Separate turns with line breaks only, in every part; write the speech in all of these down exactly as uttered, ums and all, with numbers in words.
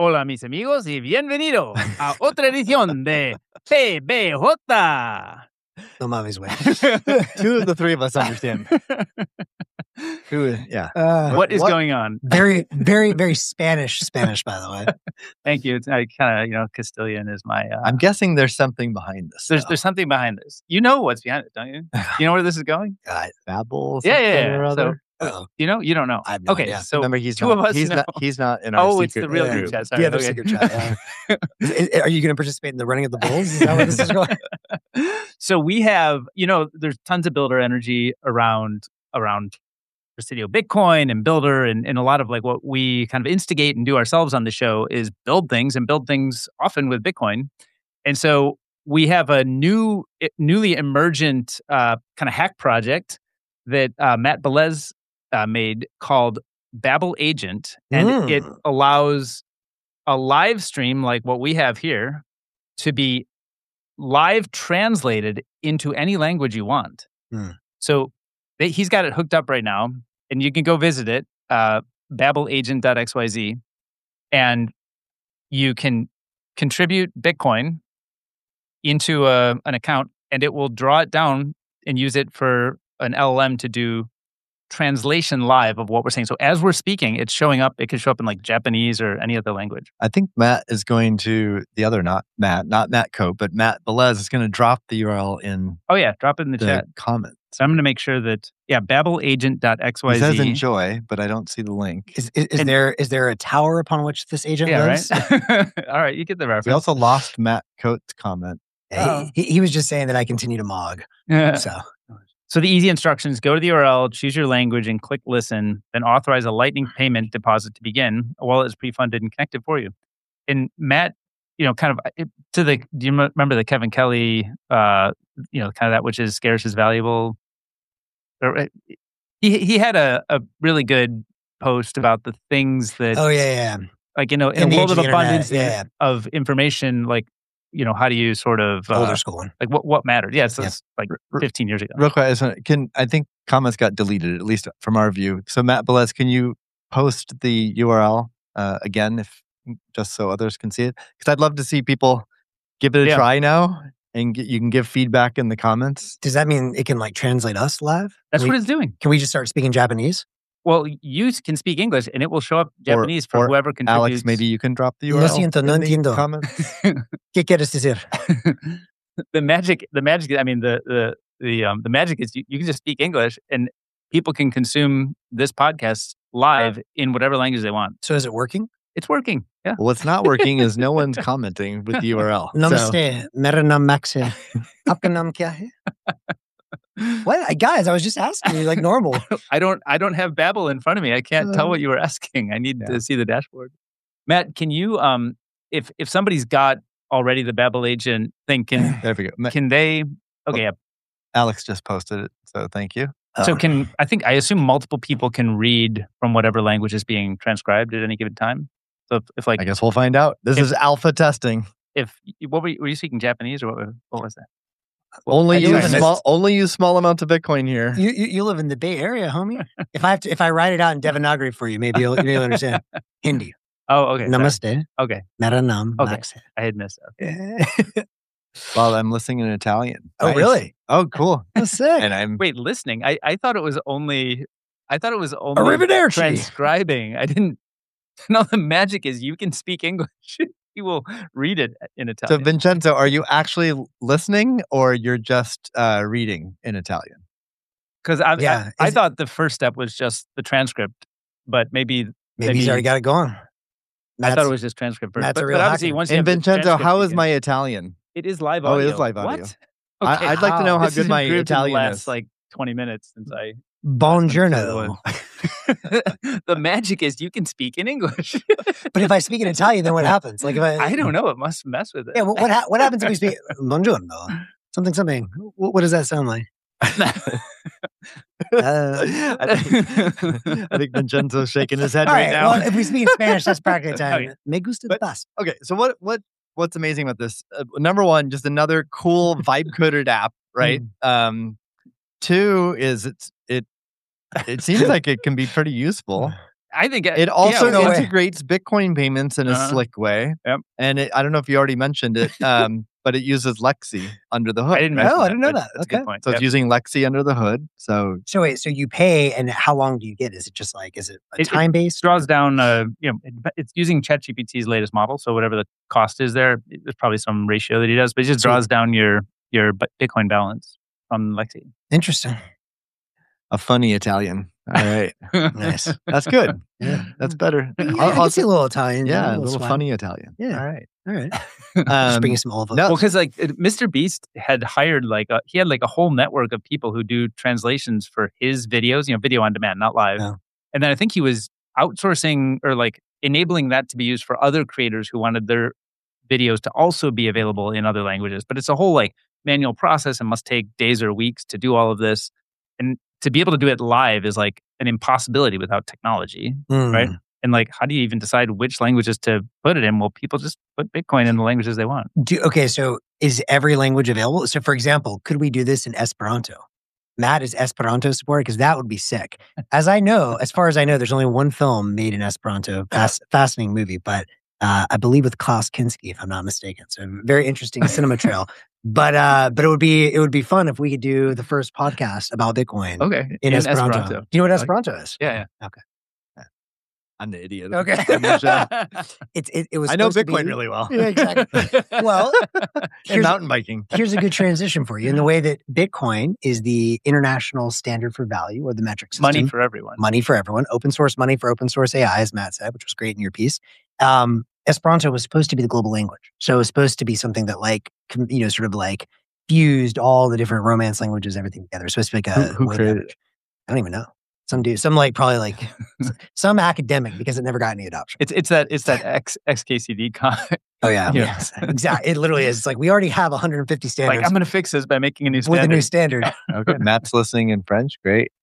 Hola, mis amigos, y bienvenido a otra edición de P B J.
No mames, güey.
Two of the three of us understand. Who? Yeah.
Uh,
What is going on?
very, very, very Spanish, Spanish, by the way.
Thank you. It's, I kind of, you know, Castilian is my. Uh,
I'm guessing there's something behind this.
there's
though.
there's something behind this. You know what's behind it, don't you? You know where this is going?
God.
Babble.
Yeah, yeah,
something
yeah.
or
So,
other?
Uh-oh.
you know, you don't know.
I have no
okay,
idea.
so
Remember, he's
two
not.
of us
he's
know.
not. He's not in our.
Oh, it's
secret
the real
Yeah,
group
group.
chat. Sorry.
The other
okay.
secret chat. Yeah. Is- is- are you going to participate in the running of the bulls? Is that where this is going?
So we have, you know, there's tons of builder energy around around Presidio Bitcoin and Builder, and, and a lot of like what we kind of instigate and do ourselves on the show is build things and build things often with Bitcoin. And so we have a new, newly emergent uh, kind of hack project that uh, Matt Belez uh, made called Babel Agent, and
Mm.
it allows a live stream like what we have here to be live translated into any language you want.
Hmm.
So they, he's got it hooked up right now, and you can go visit it, uh, babel agent dot x y z, and you can contribute Bitcoin into a, an account, and it will draw it down and use it for an L L M to do translation live of what we're saying. So as we're speaking, it's showing up. It could show up in like Japanese or any other language.
I think Matt is going to the other, not Matt, not Matt Cope, but Matt Belez is going to drop the U R L in
Oh yeah, drop it in the,
the
chat.
comments.
So I'm going to make sure that, yeah, babel agent dot x y
He
z.
says enjoy, but I don't see the link.
Is, is, is
And-
there is there a tower upon which this agent
Yeah,
lives?
right? All right, you get the reference.
We also lost Matt Coates' comment.
Oh.
He, he, he was just saying that I continue to mog.
Yeah.
So
So the easy instructions, go to the U R L, choose your language, and click listen, then authorize a Lightning payment deposit to begin. A wallet is pre-funded and connected for you. And Matt, you know, kind of it- to the, do you m- remember the Kevin Kelly, uh, you know, kind of that which is scarce is valuable? Or, uh, He he had a, a really good post about the things that,
oh yeah, yeah.
like, you know, in,
In
a
the
world
age
of
of the internet,
abundance
yeah, yeah.
of information, like, you know, how do you sort of, uh,
Older school one.
like what, what mattered? Yeah, so
Yeah.
it's like
R-
fifteen years ago.
Real quick, I, just wanna- can, I think comments got deleted, at least from our view. So Matt Belez, can you post the U R L uh, again, if just so others can see it? Because I'd love to see people give it a
Yeah.
try now, and get, you can give feedback in the comments.
Does that mean it can like translate us live?
That's
Can
what
we,
it's doing.
Can we just start speaking Japanese?
Well, you can speak English, and it will show up Japanese for
or
whoever contributes.
Alex, maybe you can drop the U R
Lo
L
siento, no
in the
entiendo.
comments.
¿Qué quieres decir?
the magic, the magic. I mean, the the the um, the magic is you, you can just speak English, and people can consume this podcast live in whatever language they want.
So is it working?
It's working. Yeah.
Well, what's not working is no one's commenting with the U R L. So,
Namaste. Mera naam Max hai. Aapka naam kya hai? What? I- Guys, I was just asking you like normal.
I don't. I don't have Babbel in front of me. I can't tell
Uh,
what you were asking. I need
yeah.
to see the dashboard. Matt, can you um, if if somebody's got already the Babbel agent thing, can
there we go. Ma-
can they? Okay. Yeah.
Alex just posted it, so thank you.
So
Oh.
can I think I assume multiple people can read from whatever language is being transcribed at any given time. So if, if like
I guess we'll find out. This
If-
is alpha testing.
if what were you, were you speaking Japanese or what, what was that?
Only
I
do
use
I missed-
small. Only use small amounts of Bitcoin here.
You, you you live in the Bay Area, homie. If I have to, if I write it out in Devanagari for you, maybe you'll, maybe you'll understand. Hindi.
Oh, okay. sorry.
Namaste.
Okay,
Mera naam
Okay.
Max hai.
I had missed that. Okay.
While I'm listening in Italian.
Oh,
Nice.
really?
Oh, cool.
That's sick.
And I'm
Wait, listening. I, I thought it was only. I thought it was only
Arrivederci.
transcribing. I didn't. No, the magic is you can speak English. You will read it in
so
Italian.
Vincenzo. Are you actually listening, or you're just uh, reading in Italian?
Because I,
Yeah,
I, I
is-
thought the first step was just the transcript, but maybe
Maybe he's
maybe-
already got it going.
I thought
That's-
it was just transcript first.
Matt's
But,
a real
but obviously,
hacker.
once you
And
have the
Vincenzo,
transcript,
how
you
is
can-
my Italian?
It is live
Oh,
audio.
it is live audio.
What?
I-
Okay.
I'd like to know how
This
good
has
my
improved in the
Italian
last,
is.
like twenty minutes since I.
Buongiorno.
The magic is you can speak in English.
But if I speak in Italian, then what happens? Like if I,
I don't know. It must mess with it.
Yeah, what what, ha- what happens if we speak buongiorno? Something, something. What, what does that sound like? Uh,
I, think, I think Vincenzo's shaking his head
all
right,
right.
now.
Well, if we speak in Spanish, that's practically time.
Okay.
Me gusta
But-
más.
Okay, so what what what's amazing about this? Uh, number one, just another cool vibe coded app, right? Um, two is it's it it seems like it can be pretty useful.
I think
It also
yeah,
no way.
integrates Bitcoin payments in a
Uh-huh.
slick way.
Yep.
And it, I don't know if you already mentioned it, um, but it uses Lexi under the hood.
I didn't
right?
mention
Oh, I
that,
didn't know
but
that.
That's a
Okay.
good point.
So
Yep.
it's using Lexi under the hood. So
So wait, so you pay, and how long do you get? Is it just like, is it a
It- it
time based?
draws down, uh, you know, it, it's using ChatGPT's latest model. So whatever the cost is there, there's probably some ratio that he does, but it just
Sweet.
draws down your your Bi- Bitcoin balance from Lexi.
Interesting.
a funny Italian. All right.
Nice.
That's good.
Yeah.
That's better.
Yeah,
I'll-
I
I'll
can see a little Italian.
yeah,
a
a little
swag.
funny Italian.
Yeah.
All right.
All right. Just
Um,
bringing some olive oil.
no,
Well, because like it- Mister Beast had hired like a, he had like a whole network of people who do translations for his videos, you know, video on demand, not live.
Yeah.
And then I think he was outsourcing or like enabling that to be used for other creators who wanted their videos to also be available in other languages. But it's a whole like manual process and must take days or weeks to do all of this. And to be able to do it live is like an impossibility without technology,
Mm.
right? And like, how do you even decide which languages to put it in? Well, people just put Bitcoin in the languages they want.
Do, okay, so is every language available? So, for example, could we do this in Esperanto? Matt, is Esperanto support? Because that would be sick. As I know, as far as I know, there's only one film made in Esperanto. Fast, fascinating movie, but uh, I believe with Klaus Kinski, if I'm not mistaken. So, very interesting cinema trail. But uh, but it would be it would be fun if we could do the first podcast about Bitcoin
Okay.
in, Esperanto. Do you know what Esperanto is?
Yeah,
Okay.
I'm the idiot.
Okay.
on the show.
yeah.
It's it, it was.
I know
supposed to
Bitcoin
be-
really well.
Yeah, exactly. Well,
And
here's-
mountain biking.
Here's a good transition for you. In the way that Bitcoin is the international standard for value or the metric system.
Money for everyone.
Money for everyone. Open source money for open source A I, as Matt said, which was great in your piece. Um, Esperanto was supposed to be the global language. So it was supposed to be something that like, com- you know, sort of like fused all the different Romance languages, everything together. It's supposed to be like a
Who- who
way to
created
average. I don't even know. Some dude, some like probably like some academic because it never got any adoption.
It's it's that it's that X XKCD con.
Oh yeah,
Yeah.
yes, exactly. It literally is. It's like we already have one hundred fifty standards
Like I'm going to fix this by making a new
with
standard.
a new standard.
Okay. Matt's listening in French. Great.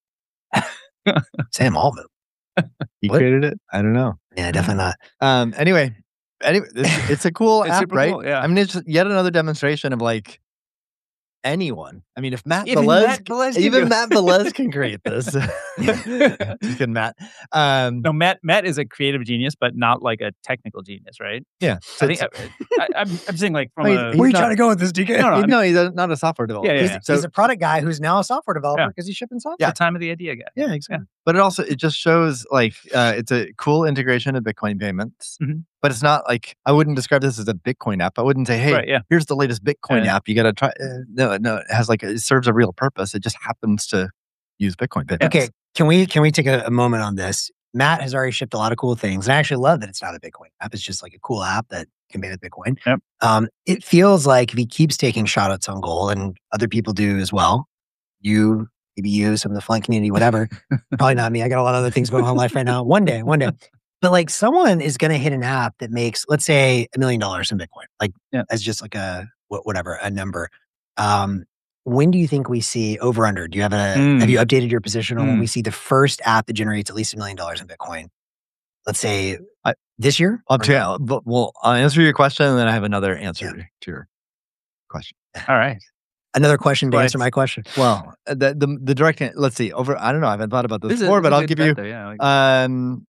Sam Altman.
He
What?
created it. I don't know.
Yeah, definitely not.
Um. Anyway, anyway, this, it's a cool
It's
app,
super
right?
cool, yeah.
I mean, it's yet another demonstration of like anyone. I mean, if Matt
Even
Velez,
Matt Velez can
even
do it.
Matt Velez can create this. You can, Matt. Um.
No, Matt Matt is a creative genius, but not like a technical genius, right?
Yeah.
I think I, I, I'm I'm saying like from
Well,
a
he's
Where are you
not-
trying to go with this, D K?
No, no,
He-
I
no, he's a, not a software developer.
Yeah, yeah,
he's,
yeah.
So,
he's a product guy who's now a software developer
Yeah.
because he's shipping software.
the time of the idea guy.
Yeah, exactly.
but it also it just shows like uh, it's a cool integration of Bitcoin payments.
Mhm.
But it's not like I wouldn't describe this as a Bitcoin app. I wouldn't say, "Hey,
Right, yeah.
here's the latest Bitcoin
Yeah.
app. You got to try." Uh, no, no, it has like a, it serves a real purpose. It just happens to use Bitcoin payments.
Okay, can we can we take a, a moment on this? Matt has already shipped a lot of cool things, and I actually love that it's not a Bitcoin app. It's just like a cool app that can pay with Bitcoin.
Yep.
Um, it feels like if he keeps taking shot outs on goal, and other people do as well, you, maybe you, some of the Flink community, whatever. Probably not me. I got a lot of other things going on in life right now. One day, one day. But like someone is going to hit an app that makes, let's say, a million dollars in Bitcoin, like
Yeah.
as just like a wha- whatever a number. Um, when do you think we see over under? Do you have a
Mm.
have you updated your position on when
Mm.
we see the first app that generates at least a million dollars in Bitcoin? Let's say
I-
this year.
I'll
Or-
tell you, but- well, I'll answer your question, and then I have another answer to your question.
All right.
Another question to
Right.
answer my question.
Well, uh, the the, the direct an- let's see over. I don't know. I haven't thought about this,
This is-
before,
this is
but
a
I'll
good
give
bet
you.
though, yeah, like-
Um,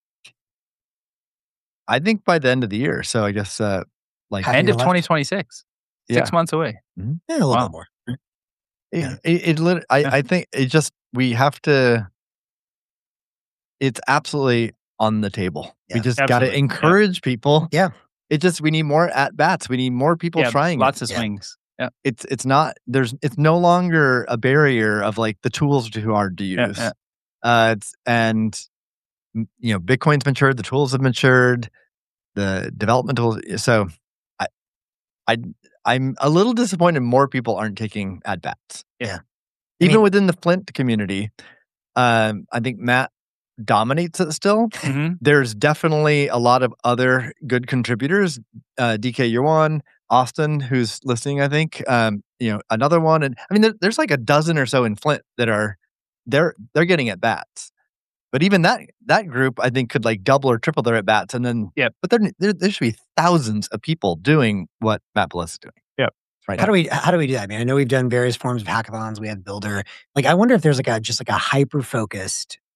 I think by the end of the year. So I guess uh, like
Half
End
year
of
left?
twenty twenty-six. Six
Yeah.
months away.
Yeah, a little
Wow.
bit more.
it, it, it lit- I,
Yeah.
I think it just we have to. It's absolutely on the table.
Yeah,
we just got to
absolutely. Yeah.
encourage people.
Yeah.
It just we need more at bats. We need more people
Yeah,
trying.
lots
it.
of
Yeah.
swings. Yeah.
It's it's not there's it's no longer a barrier of like the tools are too hard to
Yeah,
use.
yeah.
Uh, it's, and m- you know, Bitcoin's matured, the tools have matured, the development tools. So, I, I, I'm a little disappointed more people aren't taking at bats.
Yeah. I
even
mean-
within the Flint community, um, I think Matt dominates it still.
Mhm.
There's definitely a lot of other good contributors. Uh, D K, you're one. Austin, who's listening, I think, um, you know, another one. And I mean, there, there's like a dozen or so in Flint that are they're they're getting at bats. But even that that group, I think, could like double or triple their at bats. And then,
Yep.
But there, there there should be thousands of people doing what Matt Velez is doing.
Yep.
Right.
How
now.
do we how do we do that? I mean, I know we've done various forms of hackathons. We have Builder. Like, I wonder if there's like a just like a hyper focused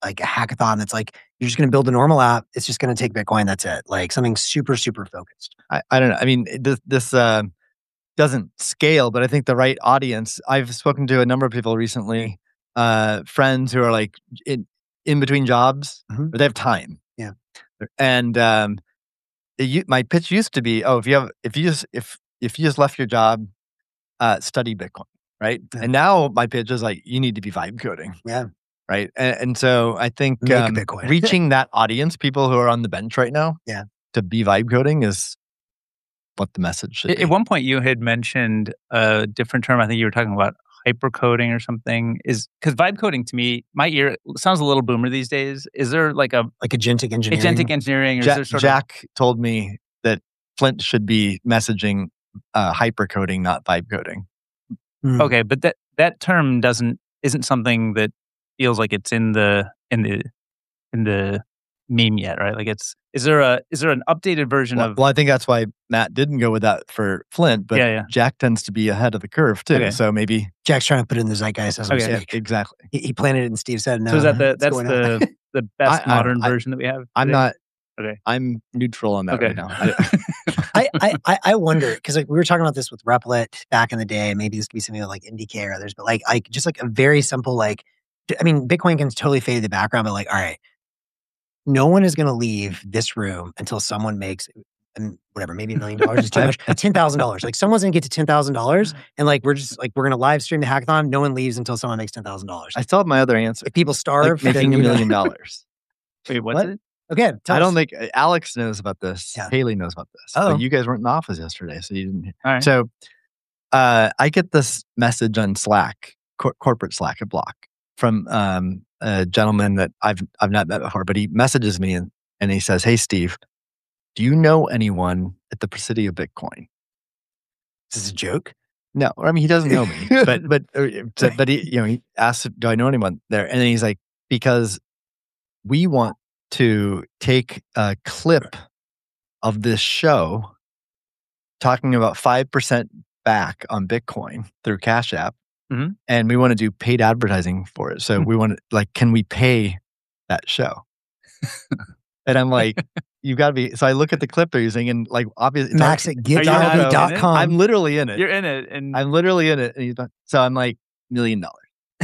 like a hackathon that's like, you're just going to build a normal app. It's just going to take Bitcoin. That's it. Like something super, super focused.
I, I don't know. I mean, this, this uh, doesn't scale, but I think the right audience, I've spoken to a number of people recently, uh, friends who are like in, in between jobs,
Mhm.
but they have time.
Yeah.
And um, it, u- my pitch used to be, oh, if you have, if you just, if, if you just left your job, uh, study Bitcoin, right?
Yeah.
And now my pitch is like, you need to be vibe coding.
Yeah.
Right. And, and so I think
Make
um,
Bitcoin.
reaching that audience, people who are on the bench right now,
Yeah.
to be vibe coding is what the message should
At
be.
at one point, you had mentioned a different term. I think you were talking about hypercoding or something. Is because vibe coding to me, my ear sounds a little boomer these days. Is there like a
Like agentic engineering.
agentic engineering, or is
Ja-
there sort
Jack told me that Flint should be messaging uh, hypercoding, not vibe coding.
Mm.
of okay? But that that term doesn't isn't something that feels like it's in the in the in the meme yet, right? Like it's is there a is there an updated version
Well,
of
well, I think that's why Matt didn't go with that for Flint, but
Yeah, yeah.
Jack tends to be ahead of the curve too.
Okay.
So maybe
Jack's trying to put it in the zeitgeist as we
Okay.
yeah,
speak.
exactly.
He, he planted it and Steve said no.
so is that the
it's
that's
going on.
the the best
I- I-
modern
I-
version that we have?
I'm
today?
not.
Okay.
I'm neutral on that
Okay.
right now. I-
I, I, I- I wonder, because like we were talking about this with Replit back in the day. Maybe this could be something with like N D K or others, but like, like just like a very simple, like, I mean, Bitcoin can totally fade to the background, but like, all right, no one is going to leave this room until someone makes, and whatever, maybe a million dollars is too much, ten thousand dollars. Like someone's going to get to ten thousand dollars and like, we're just like, we're going to live stream the hackathon. No one leaves until someone makes ten thousand dollars.
I still have my other answer.
If people starve,
Like making
then
a
you know-
million dollars.
Wait, what's
What?
it?
Okay. tell
I don't
us.
think uh, Alex knows about this.
Yeah.
Haley knows about this.
Oh.
But you guys weren't in the office yesterday, so you didn't.
All right.
So uh, I get this message on Slack, cor- corporate Slack at Block, from um, a gentleman that I've I've not met before, but he messages me and, and he says, "Hey Steve, do you know anyone at the Presidio Bitcoin?"
Is this a joke?
No, I mean he doesn't know me, but but uh, so- but he you know he asks, "Do I know anyone there?" And then he's like, "Because we want to take a clip of this show talking about five percent back on Bitcoin through Cash App,
Mhm.
and we want to do paid advertising for it. So we want to like, can we pay that show?" And I'm like, "You've got to be." So I look at the clip they're using, and like obviously,
Max at
not
get
in it?
dot com.
I'm literally in it.
You're in it, and
I'm literally in it. And he's not, so I'm like, million dollars.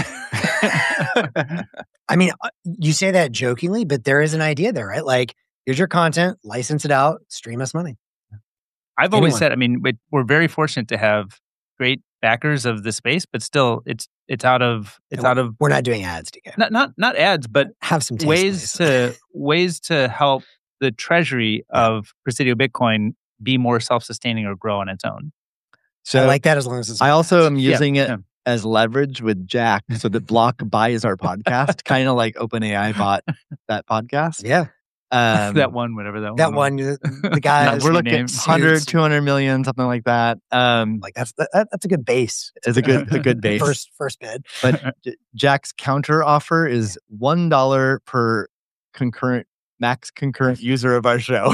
I mean, uh, you say that jokingly, but there is an idea there, right? Like, here's your content, license it out, stream us money.
I've always
Anyone.
said, I mean, we- we're very fortunate to have great backers of the space, but still, it's it's out of it's
And
out of
We're not doing ads, D K.
not not not ads, but
Have some taste,
ways
please.
to ways to help the treasury of Presidio Bitcoin be more self-sustaining or grow on its own.
So
I like that as long as it's.
I also am
Yeah,
using it
yeah.
as leverage with Jack so that Block buys our podcast, kind of like OpenAI bought that podcast.
Yeah,
Um,
that one, whatever that,
that
one.
one, the, the
yeah,
guy.
Nice
we're looking at
names.
one hundred,
Suits.
two hundred million, something like that. Um,
Like that's that, that's a good base.
it's a good a good base.
First first bid.
But J- Jack's counter offer is one dollar per concurrent max concurrent user of our show.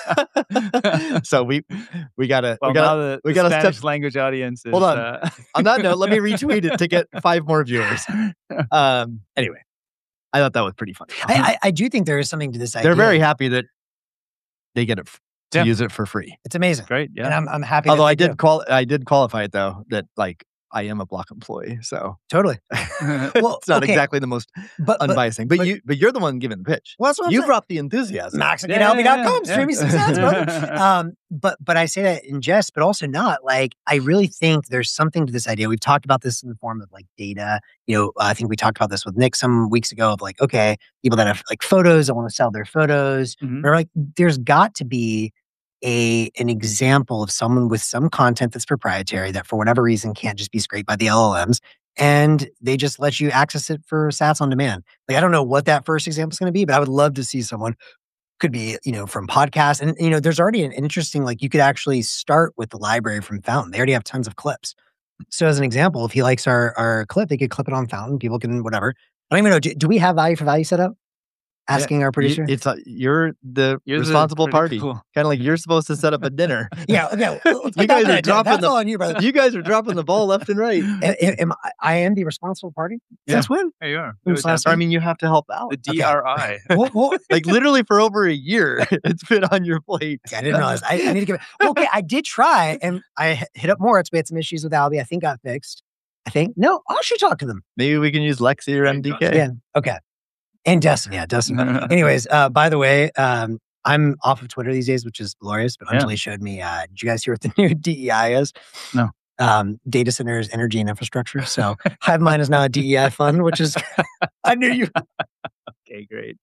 So we we gotta
Well,
we gotta
now the,
we
the
gotta
Spanish
step-
language audience is.
Hold on.
Uh,
on that note, let me retweet it to get five more viewers. Um, anyway, I thought that was pretty funny.
I, I I do think there is something to this idea.
They're very happy that they get it f- to
Yeah.
use it for free.
It's amazing.
Great, yeah.
And I'm I'm happy.
Although
that
I
they
did
do.
qual I did qualify it though that like I am a Block employee, so
totally. Well,
it's not
okay,
exactly the most
But, but
unbiasing. But,
but-
you but you're the one giving the pitch.
well, that's what I'm
You
saying.
brought the enthusiasm.
Max at
Yeah,
get help me dot
yeah,
com.
yeah.
Stream me some sats, brother. Um, but but I say that in jest, but also not. Like I really think there's something to this idea. We've talked about this in the form of like data. You know, I think we talked about this with Nick some weeks ago. Of like, okay, people that have like photos that want to sell their photos.
Mhm.
Or like, there's got to be a an example of someone with some content that's proprietary that for whatever reason can't just be scraped by the L L Ms. And they just let you access it for sats on demand. Like, I don't know what that first example is going to be, but I would love to see someone could be, you know, from podcasts. And, you know, there's already an interesting, like you could actually start with the library from Fountain. They already have tons of clips. So as an example, if he likes our, our clip, they could clip it on Fountain. People can, whatever. I don't even know. Do, do we have value for value set up? asking our producer.
You, it's a, you're the
You're the
responsible party.
critical-
Kind of like you're supposed to set up a dinner.
yeah, okay. let's
You
get back
guys
to
are
that.
dropping
That's
the-
all on you, brother.
You guys are dropping the ball left and right.
Am, am I, I am the responsible party?
Yeah.
Since when?
There you are.
Who's
It was
last
I mean, you have to help out.
the D R I.
What, what?
Like literally for over a year, it's been on your plate.
I didn't realize. I, I need to give it. Okay, I did try, and I h- hit up Moritz. We had some issues with Albie. I think got fixed. I think no. I should talk to them.
Maybe we can use Lexi or M D K.
Yeah. Okay. And Dustin. Yeah, Dustin. Anyways, uh, by the way, um, I'm off of Twitter these days, which is glorious. But
Yeah.
Anjali showed me. Uh, did you guys hear what the new D E I is?
No.
Um, data centers, energy, and infrastructure. So HiveMind is now a D E I fund, which is. I knew you.
Okay, great.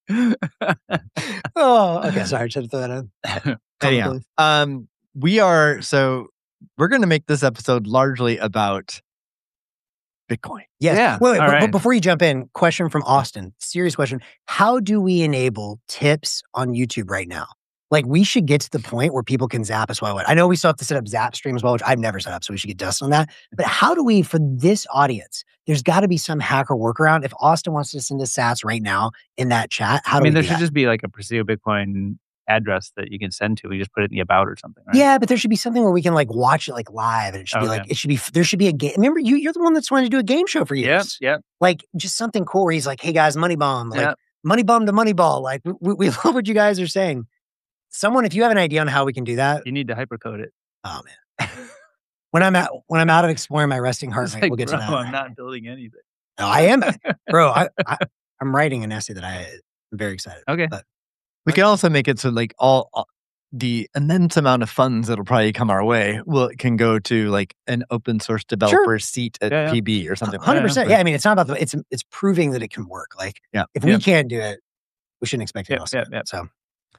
Oh, okay. Sorry, I should have thrown that in.
Anyhow, um, we are so we're going to make this episode largely about Bitcoin.
Yes.
Yeah,
Wait, wait,
all
but,
right.
but before you jump in, question from Austin. Serious question. How do we enable tips on YouTube right now? Like, we should get to the point where people can zap us while we I know we still have to set up Zap Stream as well, which I've never set up, so we should get Dustin on that. But how do we, for this audience, there's got to be some hacker workaround. If Austin wants to send us sats right now in that chat, how
I
do
mean,
we
there
do
should
that?
just be like a Presidio Bitcoin address that you can send to. We just put it in the about or something, right?
Yeah, but there should be something where we can like watch it like live, and it should be
Okay.
like it should be. There should be a game. Remember, you you're the one that's wanted to do a game show for
Yeah.
years.
Yeah.
Like just something cool where he's like, "Hey guys, money bomb, like
Yeah.
money bomb to money ball." Like we, we we love what you guys are saying. Someone, if you have an idea on how we can do that,
You need to hypercode it.
oh man. when I'm out when I'm out of exploring my resting heart
It's
rate,
like,
we'll get
bro,
to that.
I'm not building anything.
No, I am, bro. I, I I'm writing an essay that I am very excited.
Okay.
But
We can also make it so like all, all the immense amount of funds that'll probably come our way will can go to like an open source developer seat at
Yeah, yeah.
P B or something.
hundred percent.
yeah.
Yeah, I mean, it's not about the. It's it's proving that it can work. Like,
Yeah.
if we
Yeah.
can't do it, we shouldn't expect anyone
Yeah,
else to
yeah,
do
yeah.
it. So.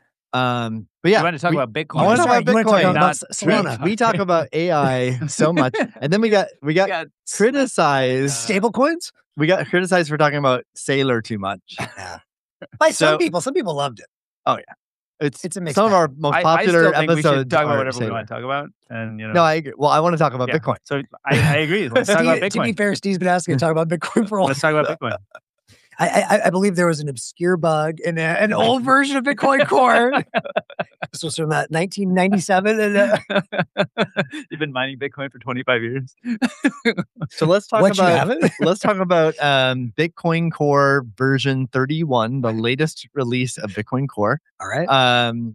Um, but yeah,
You want to talk
we,
about Bitcoin?
I want to
Sorry,
talk
you
about
wanna talk
Bitcoin.
about
Not
Solana.
We talk about A I so much, and then we got we got
got
criticized.
Stable coins?
We got criticized for talking about Sailor too much.
Yeah. By
So-
some people, some people loved it.
It's
It's a mixed
some of
bag.
our most
I, I
popular
still think we
episodes.
should talk about
are
whatever we
Sailor.
want to talk about. And, you know,
No, I agree. Well, I want to talk about
yeah.
Bitcoin.
So I, I agree. Let's talk about
Steve- To be
Bitcoin.
fair, Steve's been asking to talk about Bitcoin for a while.
Let's talk about Bitcoin.
I, I, I believe there was an obscure bug in a, an old version of Bitcoin Core. This was from uh, nineteen ninety-seven. And, uh,
You've been mining Bitcoin for twenty-five years.
So let's talk
what you
about
haven't?
let's talk about um, Bitcoin Core version thirty-one, the latest release of Bitcoin Core.
All right.
Um,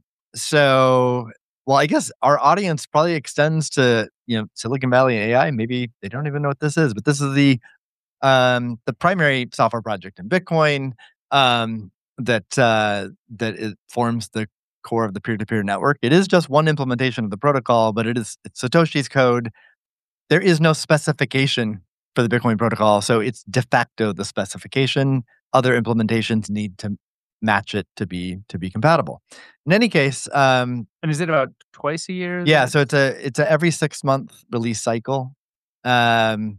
so, well, I guess our audience probably extends to you know Silicon Valley A I. Maybe they don't even know what this is, but this is the um, the primary software project in Bitcoin um, that uh, that it forms the core of the peer-to-peer network. It is just one implementation of the protocol, but it is it's Satoshi's code. There is no specification for the Bitcoin protocol, so it's de facto the specification. Other implementations need to match it to be to be compatible. In any case, um,
And is it about twice a year?
yeah, so it's a it's a every six month release cycle, um,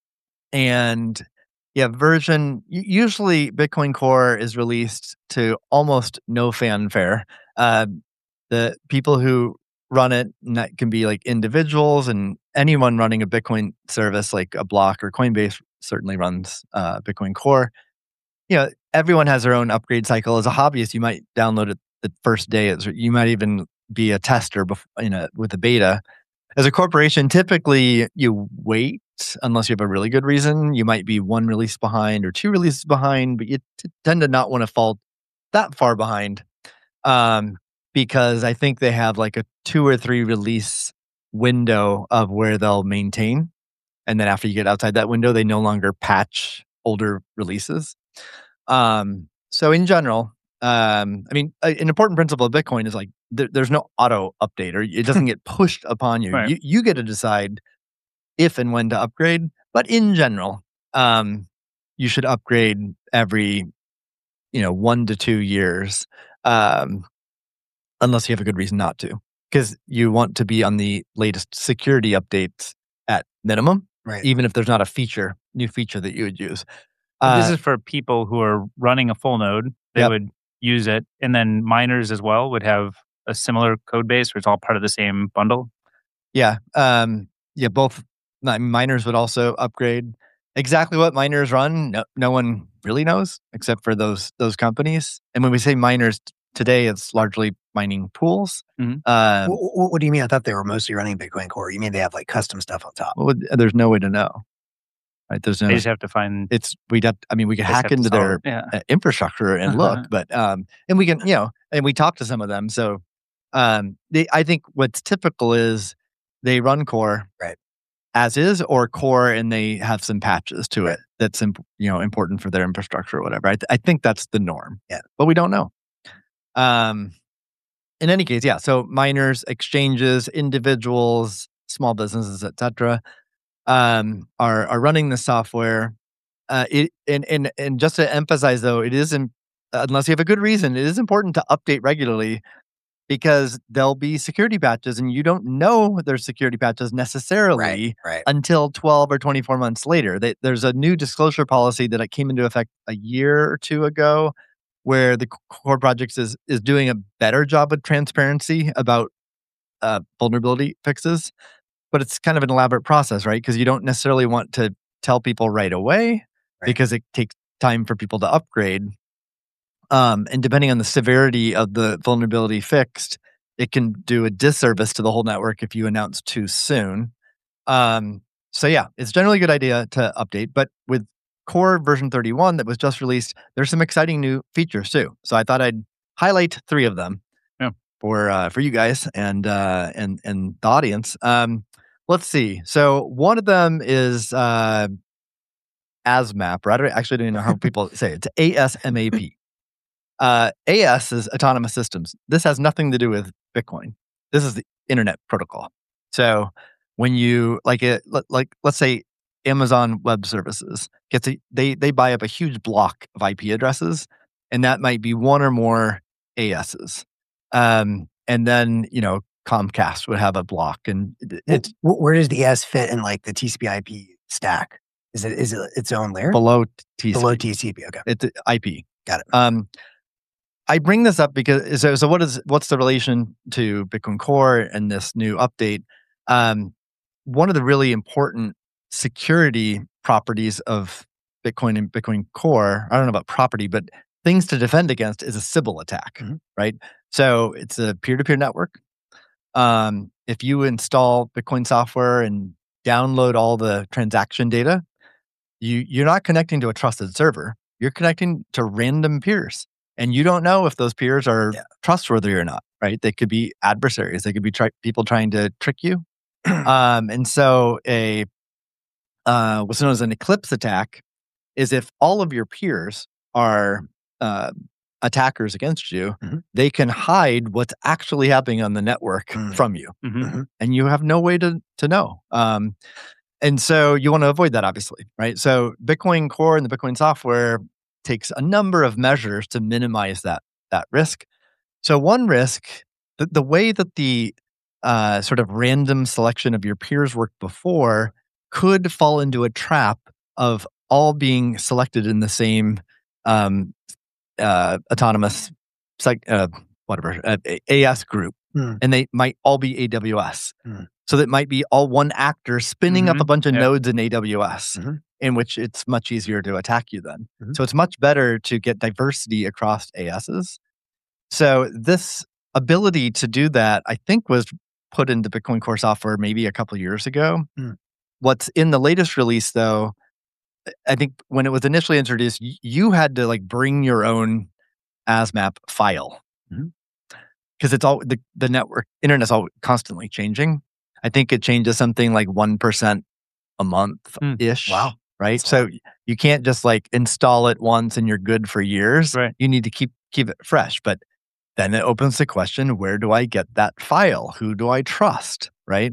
and yeah, version u- usually Bitcoin Core is released to almost no fanfare. Uh, the people who run it and that can be like individuals, and anyone running a Bitcoin service like a Block or Coinbase certainly runs uh, Bitcoin Core. You know, everyone has their own upgrade cycle. As a hobbyist, you might download it the first day. It's- You might even be a tester bef- in a, with a beta. As a corporation, typically you wait unless you have a really good reason. You might be one release behind or two releases behind, but you t- tend to not want to fall that far behind um, because I think they have like a two or three release window of where they'll maintain. And then after you get outside that window, they no longer patch older releases. Um, so in general, um, I mean, a- an important principle of Bitcoin is like there, there's no auto update, or it doesn't get pushed upon you.
Right.
You you get to decide if and when to upgrade. But in general, um, you should upgrade every you know one to two years, um, unless you have a good reason not to, because you want to be on the latest security updates at minimum,
Right.
even if there's not a feature, new feature that you would use.
this
Uh,
is for people who are running a full node. They
Yep.
would use it. And then miners as well would have a similar code base where it's all part of the same bundle.
Yeah. Um, yeah. Both I mean, miners would also upgrade. exactly what miners run, no, no one really knows except for those those companies. And when we say miners t- today, it's largely mining pools.
Mhm.
Um,
What, what do you mean? I thought they were mostly running Bitcoin Core. You mean they have like custom stuff on top?
well, there's no way to know, right? There's no.
They just have to find.
It's we'd have. I mean, we could
Just
hack
have to
into
solve
their
it, yeah.
uh, infrastructure and look, but um, and we can, you know, and we talk to some of them. So, um, they, I think what's typical is they run core
Right.
as is, or core, and they have some patches to it that's imp- you know important for their infrastructure or whatever. I, th- I think that's the norm.
Yeah,
but we don't know. Um, in any case, yeah. So miners, exchanges, individuals, small businesses, et cetera, um, are are running the software. Uh, it and and and just to emphasize though, it isn't unless you have a good reason. It is important to update regularly because there'll be security patches, and you don't know there's security patches necessarily
right, right.
until twelve or twenty-four months later. They, there's a new disclosure policy that came into effect a year or two ago, where the core projects is is doing a better job with transparency about uh, vulnerability fixes. But it's kind of an elaborate process, right? Because you don't necessarily want to tell people right away
Right.
because it takes time for people to upgrade. Um, and depending on the severity of the vulnerability fixed, it can do a disservice to the whole network if you announce too soon. Um, so yeah, it's generally a good idea to update. But with Core version thirty-one that was just released, there's some exciting new features too. So I thought I'd highlight three of them
Yeah.
for uh, for you guys and uh, and and the audience. Um, let's see. So one of them is uh, ASMAP. Right? I actually don't even know how people say it. It's A S M A P. Uh, A S is autonomous systems. This has nothing to do with Bitcoin. This is the internet protocol. So when you like it, like let's say Amazon Web Services gets a, they they buy up a huge block of I P addresses, and that might be one or more A Ss. Um, and then you know Comcast would have a block, and it's
Wh- Where does the S fit in like the T C P/I P stack? Is it is it its own layer
below T C P.
below T C P? Okay,
It's I P.
got it.
Um, I bring this up because so, so what is what's the relation to Bitcoin Core and this new update? Um, one of the really important security properties of Bitcoin and Bitcoin Core, I don't know about property, but things to defend against is a Sybil attack,
mm-hmm.
right? So it's a peer-to-peer network. Um, if you install Bitcoin software and download all the transaction data, you you're not connecting to a trusted server. You're connecting to random peers. And you don't know if those peers are
yeah.
trustworthy or not, right? They could be adversaries. They could be tri- people trying to trick you. um, and so a uh, what's known as an eclipse attack is if all of your peers are uh, attackers against you,
mm-hmm.
they can hide what's actually happening on the network
mm-hmm.
from you.
Mm-hmm.
And you have no way to, to know. Um, and so you want to avoid that, obviously, right? So Bitcoin Core and the Bitcoin software takes a number of measures to minimize that that risk. So one risk, the, the way that the uh, sort of random selection of your peers worked before could fall into a trap of all being selected in the same um, uh, autonomous, psych, uh, whatever, uh, A S group,
hmm.
and they might all be A W S.
Hmm.
So that might be all one actor spinning
mm-hmm.
up a bunch of
yep.
nodes in A W S.
Mm-hmm.
In which it's much easier to attack you then.
Mm-hmm.
So it's much better to get diversity across A Ss. So this ability to do that, I think, was put into Bitcoin Core software maybe a couple years ago.
Mm.
What's in the latest release, though, I think when it was initially introduced, y- you had to like bring your own ASMAP file because
mm-hmm.
it's all the, the network internet's all constantly changing. I think it changes something like one percent a month ish.
Mm. Wow.
Right.
That's
so
wild.
You can't just like install it once and you're good for years.
Right.
You need to keep keep it fresh. But then it opens the question, where do I get that file? Who do I trust? Right.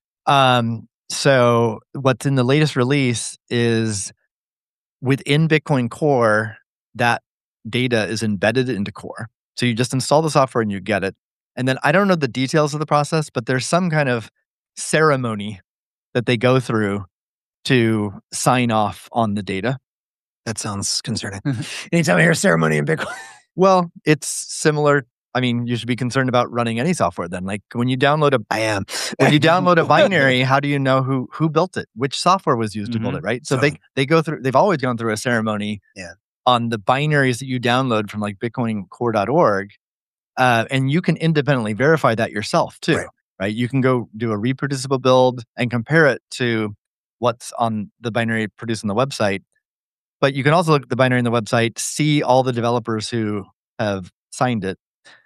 Um, so what's in the latest release is within Bitcoin Core, that data is embedded into Core. So you just install the software and you get it. And then I don't know the details of the process, but there's some kind of ceremony that they go through to sign off on the data.
That sounds concerning. Anytime I hear ceremony in Bitcoin.
Well, it's similar I mean, you should be concerned about running any software then. Like when you download a,
I am.
when you download a binary, how do you know who who built it? Which software was used
Mm-hmm.
to build it, right? So
So-
they they go through, they've always gone through a ceremony
Yeah.
on the binaries that you download from like bitcoin core dot org. Uh, and you can independently verify that yourself too,
Right.
right? You can go do a reproducible build and compare it to what's on the binary produced on the website. But you can also look at the binary on the website, see all the developers who have signed it.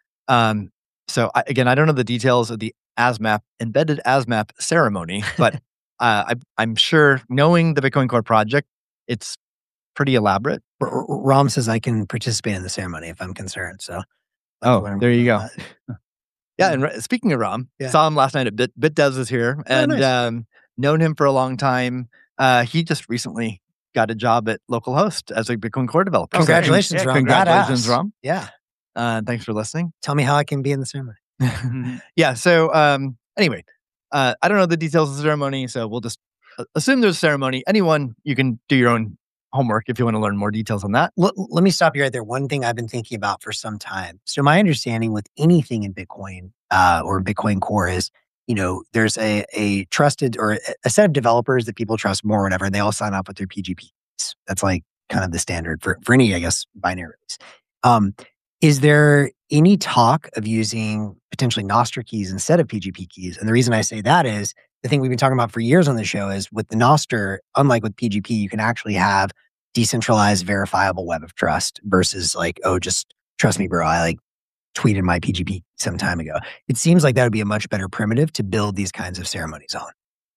Um, so I, again, I don't know the details of the ASMAP, embedded ASMAP ceremony, but uh, I, I'm sure knowing the Bitcoin Core project, it's pretty elaborate.
R- R- Ram says I can participate in the ceremony if I'm concerned. So,
Oh,
learn
there you
about
go.
that.
Yeah, and re- speaking of Ram,
Yeah.
saw him last night at Bit BitDevs is here, and
nice.
um, known him for a long time. Uh, he just recently got a job at localhost as a Bitcoin Core developer.
Congratulations,
Yeah,
Ram.
Congratulations,
Badass.
Ram.
Yeah.
Uh, thanks for listening.
Tell me how I can be in the ceremony.
Mhm.
Yeah. So um, anyway, uh, I don't know the details of the ceremony, so we'll just uh, assume there's a ceremony. Anyone, you can do your own homework if you want to learn more details on that.
Let, let me stop you right there. One thing I've been thinking about for some time. So my understanding with anything in Bitcoin uh, or Bitcoin Core is, you know, there's a a trusted or a- a set of developers that people trust more or whatever, and they all sign up with their P G Ps. That's like kind of the standard for, for any, I guess, binary release. Um, is there any talk of using potentially Nostr keys instead of P G P keys? And the reason I say that is the thing we've been talking about for years on the show is with the Nostr, unlike with P G P, you can actually have decentralized verifiable web of trust versus like, oh, just trust me, bro. I like tweeted my P G P some time ago. It seems like that would be a much better primitive to build these kinds of ceremonies on.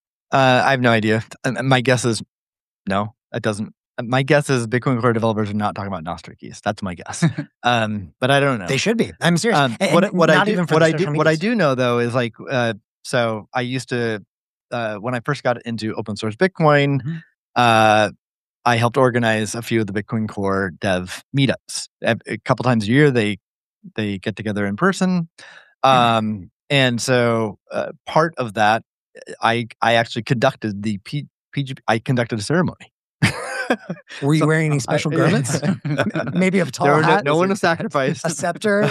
Uh, I have no idea. Uh, My guess is no, it doesn't. My guess is Bitcoin Core developers are not talking about Nostr keys. That's my guess. um, but I don't know.
They should be. I'm serious.
Um,
And-
what
and
what I
not
do
even for
what
the
I do
social
what I
medias.
do know though is like uh, so I used to uh, when I first got into open source Bitcoin,
Mhm.
uh, I helped organize a few of the Bitcoin Core dev meetups. A, a couple times a year, they they get together in person, um, and so uh, part of that, I I actually conducted the P, PG, I conducted a ceremony.
Were you
So
wearing any special
I-
garments? Maybe a tall
There were no,
hat?
no one was sacrificed.
A scepter?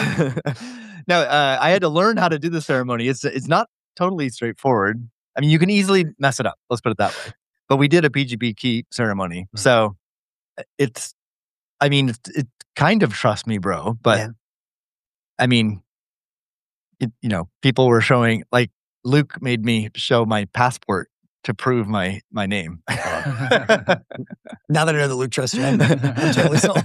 No, uh, I had to learn how to do the ceremony. It's it's not totally straightforward. I mean, you can easily mess it up. Let's put it that way. But we did a P G P key ceremony,
Mhm.
so it's. I mean, it's, it kind of trust me, bro. But
Yeah.
I mean, it, you know, people were showing like Luke made me show my passport to prove my my name.
Now that I know that Luke trusts you, I'm, I'm totally sold.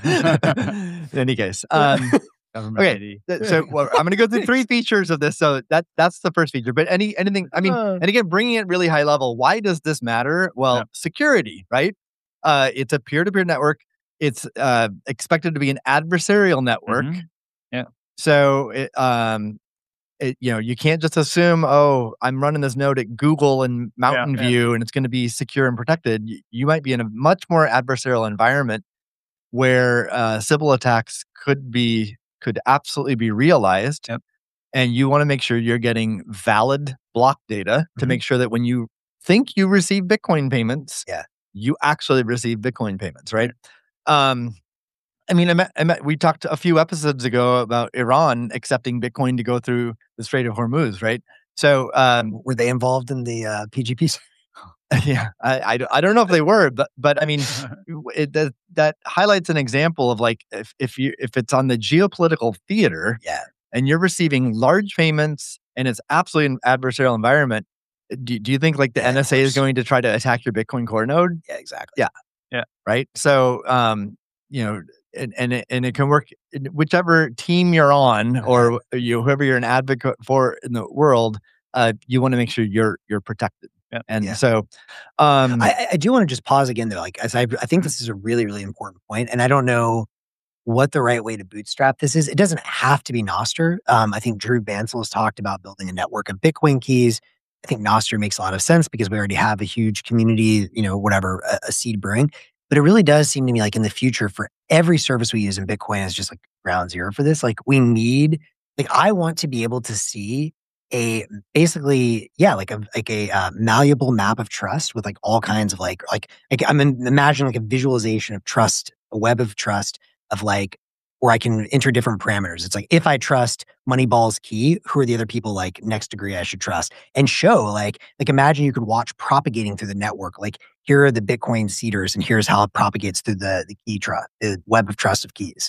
In any case, um,
Government
Okay.
I D.
th- so well, I'm going to go through three features of this. So that that's the first feature. But any anything, I mean,
Uh.
and again, bringing it really high level. Why does this matter? Well,
Yeah.
security, right? Uh, it's a peer-to-peer network. It's uh, expected to be an adversarial network.
Mhm. Yeah.
So it, um, it, you know, you can't just assume, oh, I'm running this node at Google and Mountain
yeah.
View, and it's going to be secure and protected. Y- You might be in a much more adversarial environment where uh, Sybil attacks could be could absolutely be realized.
Yep.
And you want to make sure you're getting valid block data to
Mhm.
make sure that when you think you receive Bitcoin payments,
Yeah.
you actually receive Bitcoin payments, right? Um, I mean, I met, I met, we talked a few episodes ago about Iran accepting Bitcoin to go through the Strait of Hormuz, right? So, um,
Were they involved in the uh, P G Ps?
yeah, I, I, don't- I don't know if they were, but but I mean, it, that that highlights an example of like if if you if it's on the geopolitical theater,
Yeah.
and you're receiving large payments and it's absolutely an adversarial environment, do, do you think like the
Yeah, of
N S A is
course.
going to try to attack your Bitcoin Core node?
Yeah, exactly.
Yeah. Right. So, um, you know, and and it, and it can work in whichever team you're on or you whoever you're an advocate for in the world. Uh, you want to make sure you're you're protected.
Yeah.
And
Yeah.
so, um,
I, I- I do want to just pause again, though. Like, as I, I think this is a really, really important point, and I don't know what the right way to bootstrap this is. It doesn't have to be Nostr. Um, I think Drew Bansel has talked about building a network of Bitcoin keys. I think Nostr makes a lot of sense because we already have a huge community, you know, whatever, a, a seed brewing. But it really does seem to me like in the future, for every service we use in Bitcoin is just like ground zero for this. Like, we need, like, I want to be able to see a basically, yeah, like a like a uh, malleable map of trust with like all kinds of like like, like I'm in, imagining like a visualization of trust, a web of trust of like or I can enter different parameters. It's like, if I trust Moneyball's key, who are the other people like next degree I should trust? And show like, like imagine you could watch propagating through the network. Like, here are the Bitcoin seeders, and here's how it propagates through the, the key trust, the web of trust of keys.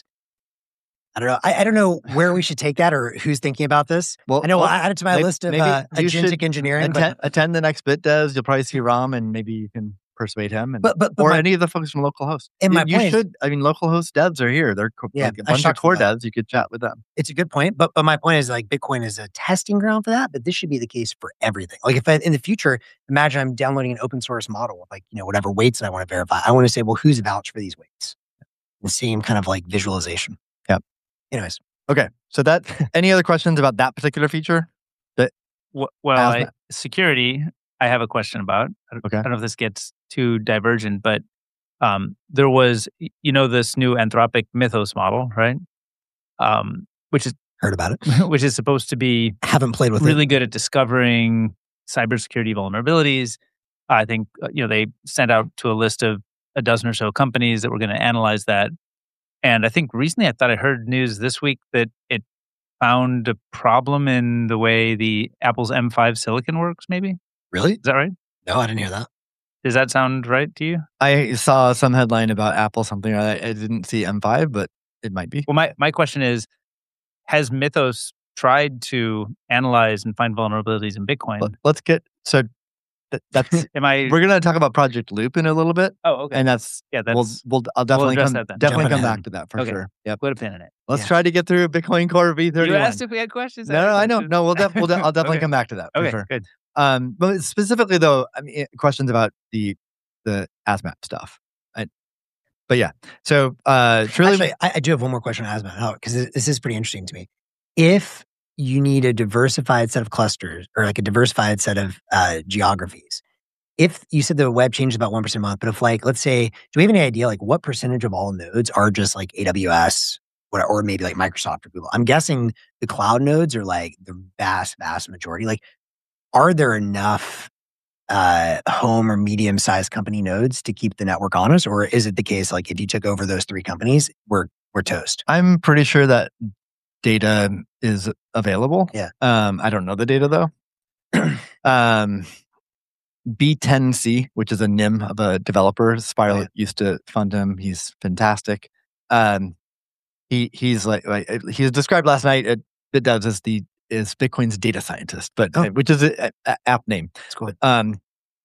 I don't know. I, I don't know where we should take that or who's thinking about this. Well, I know well, I added to my
maybe,
list of uh, agentic engineering.
Attend,
but,
attend the next BitDevs. You'll probably see Ram, and maybe you can persuade him, and,
but, but, but
or
my,
any of the folks from localhost.
And
you,
my
you
point
should.
Is,
I mean, localhost devs are here. They're
yeah,
like a bunch of core devs. You could chat with them.
It's a good point, but but my point is like Bitcoin is a testing ground for that. But this should be the case for everything. Like if I, in the future, imagine I'm downloading an open source model with like you know whatever weights that I want to verify. I want to say, well, who's vouched for these weights? The same kind of like visualization.
Yeah.
Anyways.
Okay. So that. Any other questions about that particular feature? That
well, I, security. I have a question about.
Okay.
I don't know if this gets too divergent, but um, there was, you know, this new Anthropic Mythos model, right? Um, which is
heard about it,
which is supposed to be
haven't played with
really
it.
good at discovering cybersecurity vulnerabilities. I think you know they sent out to a list of a dozen or so companies that were going to analyze that. And I think recently I thought I heard news this week that it found a problem in the way the Apple's M five silicon works. Maybe.
Really?
Is that right?
No, I didn't hear that.
Does that sound right to you?
I saw some headline about Apple something. I, I didn't see M five, but it might be.
Well, my, my question is, has Mythos tried to analyze and find vulnerabilities in Bitcoin?
Let, let's get, so th- that's,
Am I,
we're going to talk about Project Loop in a little bit.
Oh, okay.
And that's,
yeah, that's,
we'll, we'll, I'll definitely
we'll
come,
that then.
definitely come
Jumping
back
in.
to that for
okay.
sure. Yep.
Put a pin in it.
Let's
yeah.
try to get through Bitcoin Core V thirty-one.
You asked if we had questions?
No, no, I know. No, we'll, def- we'll de- I'll definitely
okay.
come back to that for
okay,
sure.
Good.
Um, but specifically though, I mean, questions about the the ASMAP stuff. I, but yeah, so uh, truly,
Actually, I, I do have one more question on ASMAP because this is pretty interesting to me. If you need a diversified set of clusters or like a diversified set of uh, geographies, if you said the web changes about one percent a month, but if like, let's say, do we have any idea like what percentage of all nodes are just like A W S or, or maybe like Microsoft or Google? I'm guessing the cloud nodes are like the vast, vast majority. Like, are there enough uh, home or medium-sized company nodes to keep the network honest? Or is it the case like if you took over those three companies, we're we're toast?
I'm pretty sure that data is available.
Yeah.
Um, I don't know the data though. um, B ten C, which is a N I M of a developer, Spiral
yeah.
used to fund him. He's fantastic. Um, he he's like, like he was described last night at BitDevs as the is Bitcoin's data scientist, but
oh.
which is an app name.
That's cool.
Um,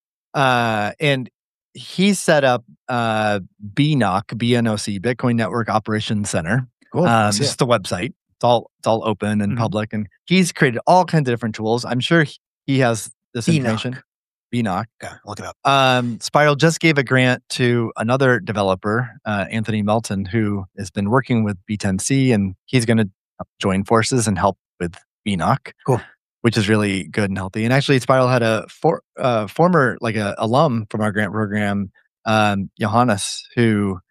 uh, and he set up uh, B N O C, B N O C, Bitcoin Network Operations Center.
Cool.
Um, it's just a website. It's all it's all open and mm-hmm. public, and he's created all kinds of different tools. I'm sure he, he has this
B N O C.
information. B N O C.
Yeah, look it up.
Um, Spiral just gave a grant to another developer, uh, Anthony Melton, who has been working with B ten C, and he's going to join forces and help with B N O C.
Cool.
Which is really good and healthy. And actually, Spiral had a for, uh, former like a alum from our grant program, um, Johannes, who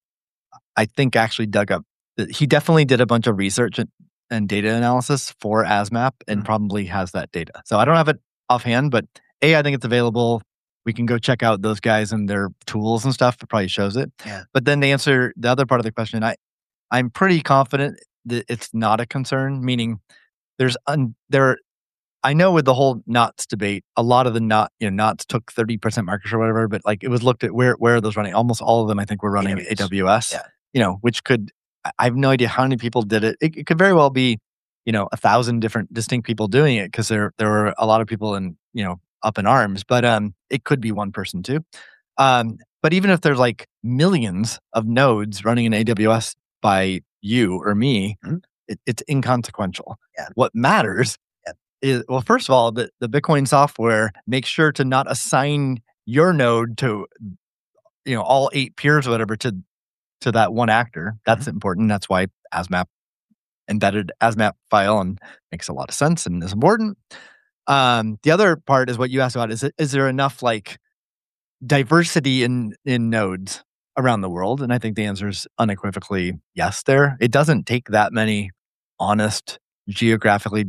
I think actually dug up. He definitely did a bunch of research and, and data analysis for ASMAP and mm-hmm. probably has that data. So I don't have it offhand, but A, I think it's available. We can go check out those guys and their tools and stuff. It probably shows it.
Yeah.
But then to answer the other part of the question, I, I'm pretty confident that it's not a concern, meaning there's un, there. I know with the whole N O T S debate, a lot of the N O T, you know, N O T S took thirty percent market share or whatever, but like it was looked at where where are those running? Almost all of them, I think, were running A W S.
Yeah.
You know, which could, I have no idea how many people did it. It, it could very well be, you know, a thousand different distinct people doing it because there there were a lot of people in, you know, up in arms, but um, it could be one person too. Um, but even if there's like millions of nodes running in A W S by you or me, mm-hmm. it, it's inconsequential.
Yeah.
What matters yeah. is, well, first of all, the, the Bitcoin software makes sure to not assign your node to, you know, all eight peers or whatever to to that one actor. That's mm-hmm. important. That's why ASMAP embedded ASMAP file and makes a lot of sense and is important. Um, the other part is what you asked about. Is it, is there enough like diversity in, in nodes around the world? And I think the answer is unequivocally yes there. It doesn't take that many honest, geographically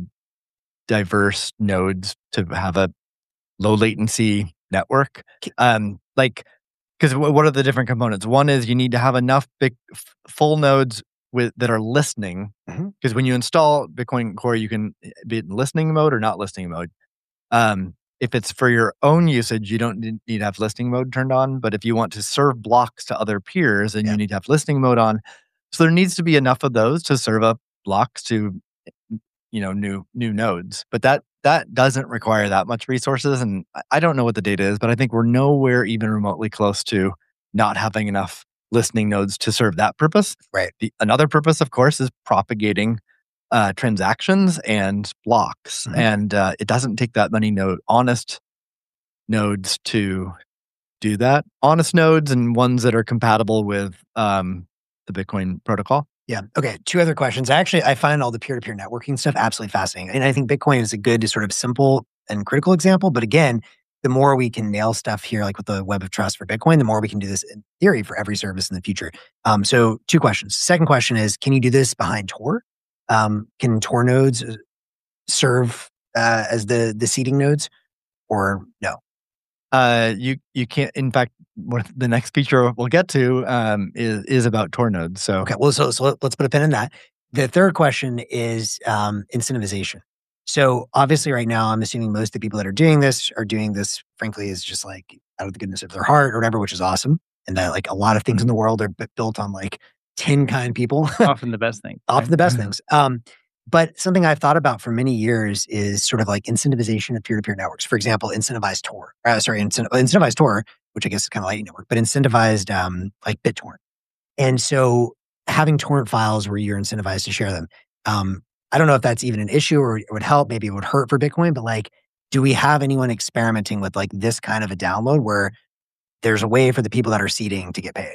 diverse nodes to have a low latency network. Um, like, because what are the different components? One is you need to have enough big f- full nodes with that are listening, because
Mhm.
when you install Bitcoin Core, you can be in listening mode or not listening mode. Um, if it's for your own usage, you don't need need to have listening mode turned on. But if you want to serve blocks to other peers, then
Yeah.
you need to have listening mode on. So there needs to be enough of those to serve up blocks to, you know, new new nodes. But that that doesn't require that much resources. And I- I don't know what the data is, but I think we're nowhere even remotely close to not having enough listening nodes to serve that purpose.
Right.
The, another purpose, of course, is propagating uh, transactions and blocks.
Mhm.
And uh, it doesn't take that many node honest nodes to do that. Honest nodes and ones that are compatible with um, the Bitcoin protocol.
Yeah. Okay. Two other questions. I actually I find all the peer-to-peer networking stuff absolutely fascinating, and I think Bitcoin is a good, sort of simple and critical example. But again, the more we can nail stuff here, like with the web of trust for Bitcoin, the more we can do this in theory for every service in the future. Um, so two questions. Second question is, can you do this behind Tor? Um, can Tor nodes uh, serve uh, as the the seeding nodes, or no?
Uh, you you can't. In fact, what the next feature we'll get to um, is is about Tor nodes. So
Okay, well, so so let- let's put a pin in that. The third question is um, incentivization. So obviously, right now, I'm assuming most of the people that are doing this are doing this, frankly, is just like out of the goodness of their heart or whatever, which is awesome. And that like a lot of things in the world are bu- built on like ten kind people,
Often the best thing.
often the best things. Um, but something I've thought about for many years is sort of like incentivization of peer-to-peer networks. For example, incentivized Tor. Uh, sorry, incent- incentivized Tor, which I guess is kind of Lightning Network, but incentivized um, like BitTorrent. And so having torrent files where you're incentivized to share them, um, I don't know if that's even an issue or it would help. Maybe it would hurt for Bitcoin, but like, do we have anyone experimenting with like this kind of a download where there's a way for the people that are seeding to get paid?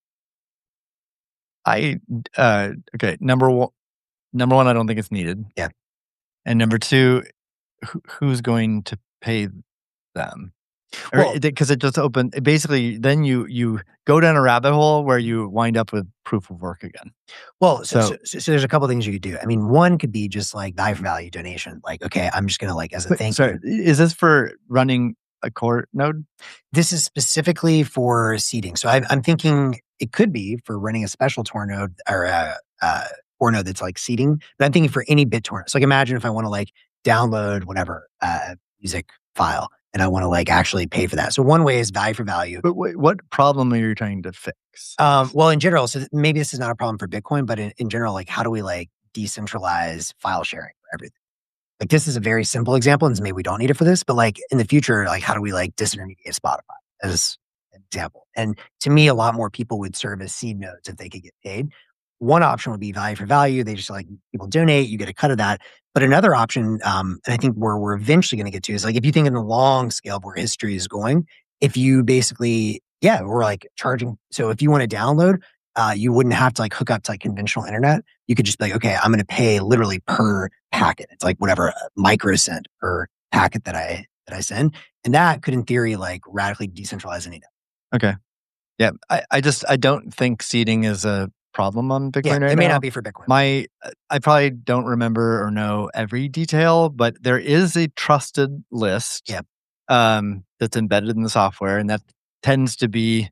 I uh, okay. Number one, number one, I don't think it's needed.
Yeah.
And number two, who, who's going to pay them?
Well-
Because it just open basically. Then you you go down a rabbit hole where you wind up with proof of work again.
Well, so,
So-
so, so, so there's a couple things you could do. I mean, one could be just like value for value donation. Like, okay, I'm just going to like, as a
Wait,
thank
sorry,
you.
is this for running a core node?
This is specifically for seeding. So I, I'm thinking it could be for running a special Tor node or a, a Tor node that's like seeding. But I'm thinking for any BitTorrent. So like imagine if I want to like download whatever uh, music file and I want to like actually pay for that. So one way is value for value.
But wait, what problem are you trying to fix?
Um, well, in general, so th- maybe this is not a problem for Bitcoin, but in, in general, like how do we like decentralize file sharing for everything? Like this is a very simple example, and maybe we don't need it for this, but like in the future, like how do we like disintermediate Spotify as an example? And to me, a lot more people would serve as seed nodes if they could get paid. One option would be value for value. They just like people donate, you get a cut of that. But another option, um, and I think where we're eventually going to get to is like if you think in the long scale of where history is going, if you basically, yeah, we're like charging. So if you want to download, uh, you wouldn't have to like hook up to like conventional internet. You could just be like, okay, I'm going to pay literally per packet. It's like whatever microcent per packet that I that I send, and that could, in theory, like radically decentralize any.
Okay, yeah, I, I just I don't think seeding is a problem on Bitcoin
Yeah,
right
it may
now.
not be for Bitcoin.
My I probably don't remember or know every detail, but there is a trusted list.
Yeah.
Um, that's embedded in the software, and that tends to be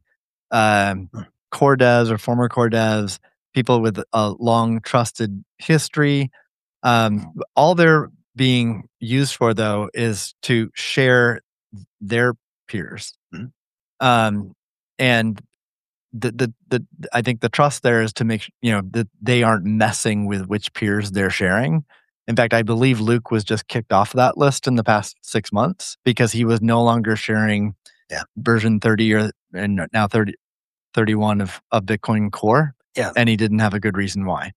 um,
Hmm.
core devs or former core devs, people with a long trusted history. Um, all they're being used for, though, is to share their peers.
Mhm.
Um, and the, the the I think the trust there is to make you know that they aren't messing with which peers they're sharing. In fact, I believe Luke was just kicked off that list in the past six months because he was no longer sharing
Yeah.
version thirty or and now thirty, thirty-one of, of Bitcoin Core.
Yeah.
And he didn't have a good reason why.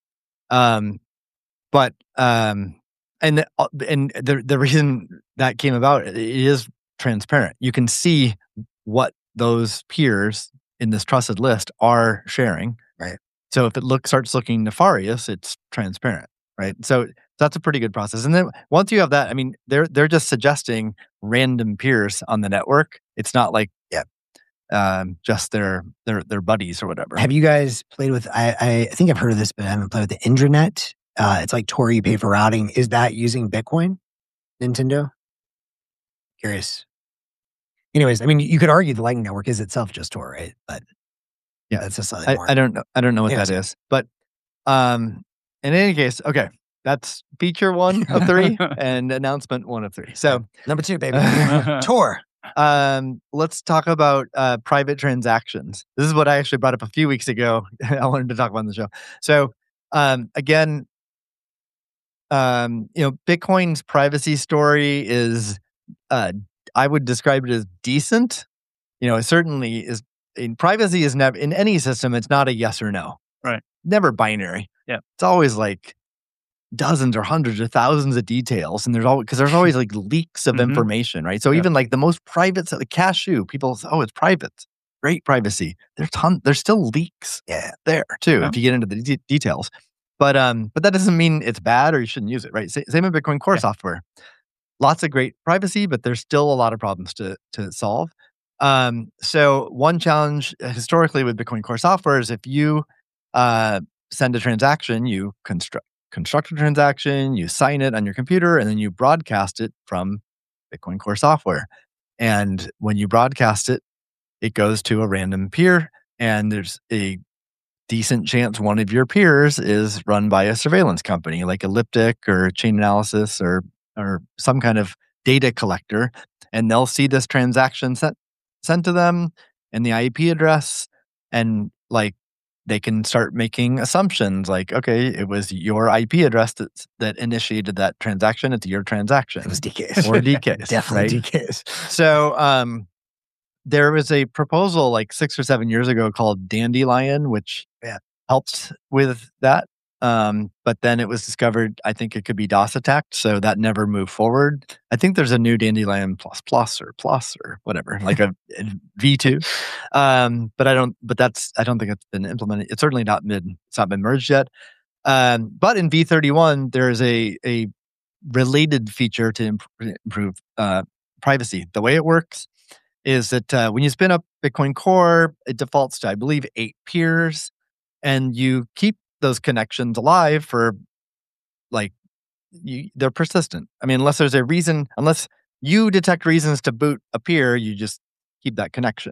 Um, but um, and the, and the the reason that came about, it is transparent. You can see what those peers in this trusted list are sharing.
Right.
So if it look starts looking nefarious, it's transparent. Right. So that's a pretty good process. And then once you have that, I mean, they're they're just suggesting random peers on the network. It's not like
Yeah.
um, just their their their buddies or whatever.
Have you guys played with? I, I think I've heard of this, but I haven't played with the Intranet. Uh, it's like Tor, you pay for routing. Is that using Bitcoin? Nintendo? Curious. Anyways, I mean, you could argue the Lightning Network is itself just Tor, right? But
Yeah.
that's just slightly
I,
more.
I don't know. I don't know what
Anyways.
that is, but Um, in any case, okay, that's feature one of three and announcement one of three. So
number two, baby, Tor.
Um, let's talk about uh, private transactions. This is what I actually brought up a few weeks ago. I wanted to talk about on the show. So um, again, um, you know, Bitcoin's privacy story is, uh, I would describe it as decent. You know, it certainly is. In privacy is never in any system. It's not a yes or no.
Right.
Never binary.
Yeah.
It's always like dozens or hundreds or thousands of details, and there's always because there's always like leaks of
Mhm.
information, right? So
Yeah.
even like the most private, like cashew, people say, oh, it's private, great privacy. There's ton, there's still leaks,
Yeah.
there too
Yeah.
if you get into the de- details. But um, but that doesn't mean it's bad or you shouldn't use it, right? Sa- Same with Bitcoin Core
Yeah.
software. Lots of great privacy, but there's still a lot of problems to to solve. Um, so one challenge uh, historically with Bitcoin Core software is if you uh, send a transaction, you construct construct a transaction, you sign it on your computer, and then you broadcast it from Bitcoin Core software. And when you broadcast it, it goes to a random peer, and there's a decent chance one of your peers is run by a surveillance company like Elliptic or Chainalysis or or some kind of data collector, and they'll see this transaction sent sent to them and the I P address, and like they can start making assumptions like, okay, it was your I P address that that initiated that transaction. It's your transaction.
It was D Ks.
Or D Ks.
Definitely
right?
D Ks.
So um, there was a proposal like six or seven years ago called Dandelion, which
Yeah.
helped with that. Um, but then it was discovered, I think it could be DOS attacked, so that never moved forward. I think there's a new Dandelion plus plus or plus or whatever, like a, a V two. Um, but I don't. But that's I don't think it's been implemented. It's certainly not been. It's not been merged yet. Um, but in V thirty-one, there is a a related feature to imp- improve uh, privacy. The way it works is that uh, when you spin up Bitcoin Core, it defaults to, I believe, eight peers, and you keep those connections alive for like you, they're persistent. I mean, unless there's a reason, unless you detect reasons to boot a peer, you just keep that connection.